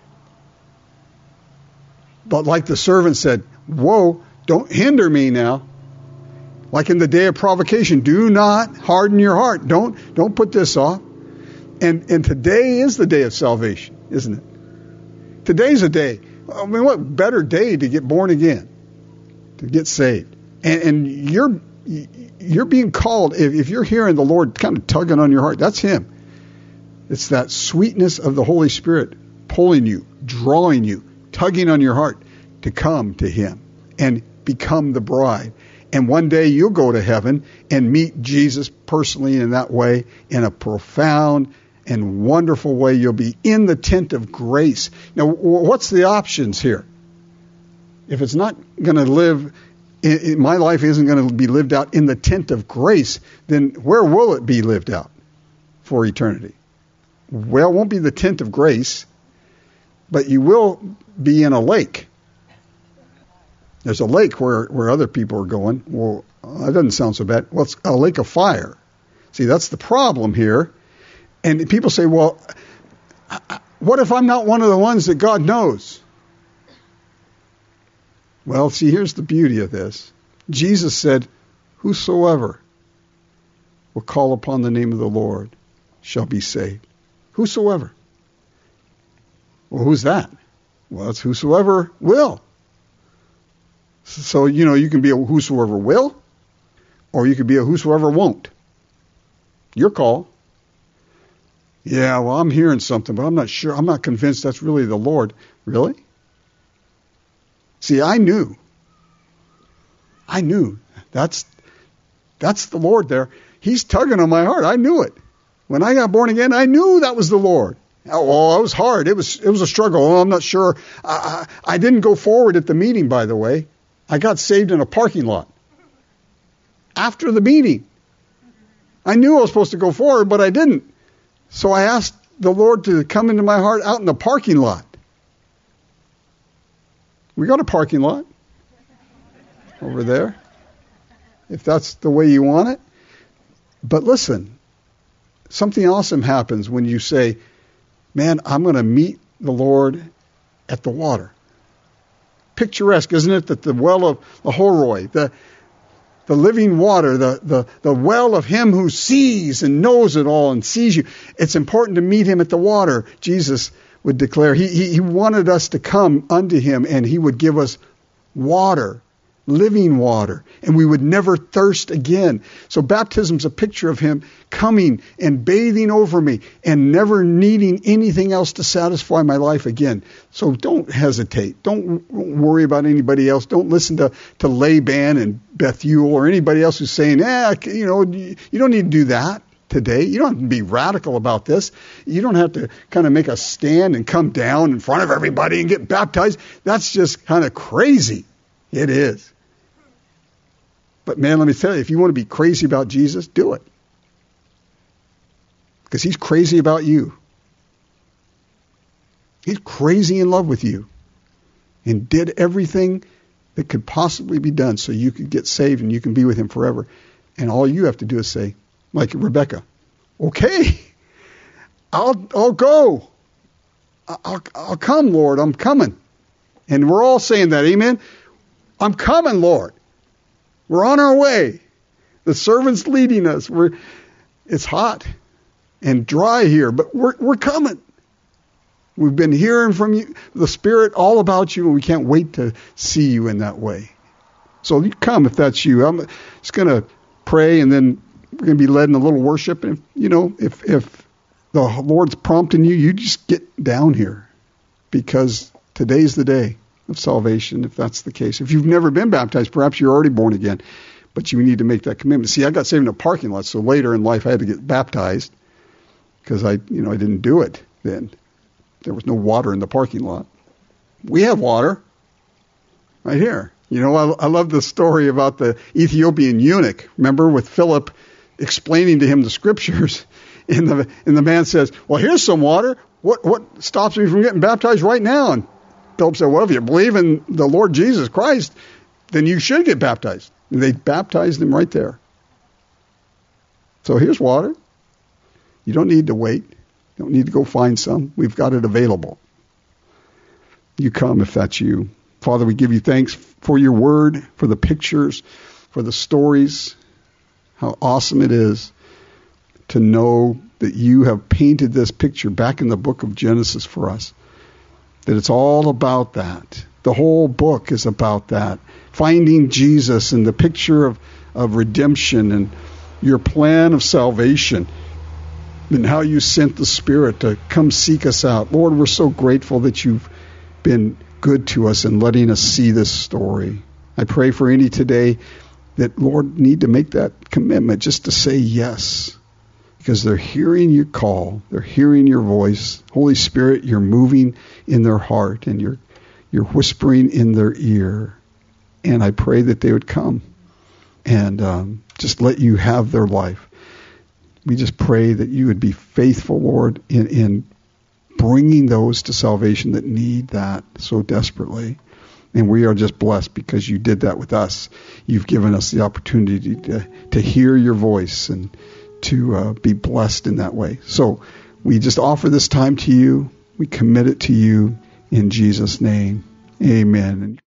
But like the servant said, whoa, don't hinder me now. Like in the day of provocation, do not harden your heart. Don't put this off. And today is the day of salvation, isn't it? Today's a day. I mean, what better day to get born again, to get saved? And you're being called, if you're hearing the Lord kind of tugging on your heart, that's him. It's that sweetness of the Holy Spirit pulling you, drawing you, tugging on your heart to come to him and become the bride. And one day you'll go to heaven and meet Jesus personally in that way, in a profound and wonderful way. You'll be in the tent of grace. Now, what's the options here? If it's not going to live, my life isn't going to be lived out in the tent of grace, then where will it be lived out for eternity? Well, it won't be the tent of grace, but you will be in a lake. There's a lake where other people are going. Well, that doesn't sound so bad. Well, it's a lake of fire. See, that's the problem here. And people say, well, what if I'm not one of the ones that God knows? Well, see, here's the beauty of this. Jesus said, whosoever will call upon the name of the Lord shall be saved. Whosoever. Well, who's that? Well, it's whosoever will. So, you can be a whosoever will, or you could be a whosoever won't. Your call. Yeah, well, I'm hearing something, but I'm not sure. I'm not convinced that's really the Lord. Really? See, I knew. That's the Lord there. He's tugging on my heart. I knew it. When I got born again, I knew that was the Lord. Oh, it was hard. It was a struggle. Oh, I'm not sure. I didn't go forward at the meeting, by the way. I got saved in a parking lot. After the meeting. I knew I was supposed to go forward, but I didn't. So I asked the Lord to come into my heart out in the parking lot. We got a parking lot. over there, if that's the way you want it. But listen, something awesome happens when you say, man, I'm going to meet the Lord at the water. Picturesque, isn't it, that the well of Lahoroi, the living water, the well of him who sees and knows it all and sees you. It's important to meet him at the water. Jesus would declare he wanted us to come unto him, and he would give us water, living water, and we would never thirst again. So baptism's a picture of him coming and bathing over me and never needing anything else to satisfy my life again. So don't hesitate. Don't worry about anybody else. Don't listen to Laban and Bethuel or anybody else who's saying, you don't need to do that today. You don't have to be radical about this. You don't have to kind of make a stand and come down in front of everybody and get baptized. That's just kind of crazy. It is. But man, let me tell you, if you want to be crazy about Jesus, do it. Because he's crazy about you. He's crazy in love with you. And did everything that could possibly be done so you could get saved and you can be with him forever. And all you have to do is say, like Rebecca, okay, I'll go. I'll come, Lord, I'm coming. And we're all saying that, amen? I'm coming, Lord. We're on our way. The servant's leading us. It's hot and dry here, but we're coming. We've been hearing from you, the Spirit, all about you, and we can't wait to see you in that way. So you come if that's you. I'm just going to pray, and then we're going to be led in a little worship. And if the Lord's prompting you, you just get down here, because today's the day of salvation, if that's the case. If you've never been baptized, perhaps you're already born again, but you need to make that commitment. See, I got saved in a parking lot, so later in life I had to get baptized because I didn't do it then. There was no water in the parking lot. We have water right here. I love the story about the Ethiopian eunuch. Remember, with Philip explaining to him the scriptures, and the man says, well, here's some water. What stops me from getting baptized right now? And Philip said, well, if you believe in the Lord Jesus Christ, then you should get baptized. And they baptized him right there. So here's water. You don't need to wait. You don't need to go find some. We've got it available. You come if that's you. Father, we give you thanks for your word, for the pictures, for the stories, how awesome it is to know that you have painted this picture back in the book of Genesis for us. That it's all about that. The whole book is about that. Finding Jesus and the picture of redemption and your plan of salvation and how you sent the Spirit to come seek us out. Lord, we're so grateful that you've been good to us in letting us see this story. I pray for any today that, Lord, need to make that commitment just to say yes. Because they're hearing your call, they're hearing your voice. Holy Spirit, you're moving in their heart and you're whispering in their ear. And I pray that they would come and just let you have their life. We just pray that you would be faithful, Lord, in bringing those to salvation that need that so desperately. And we are just blessed because you did that with us. You've given us the opportunity to hear your voice and to be blessed in that way. So we just offer this time to you. We commit it to you in Jesus' name. Amen.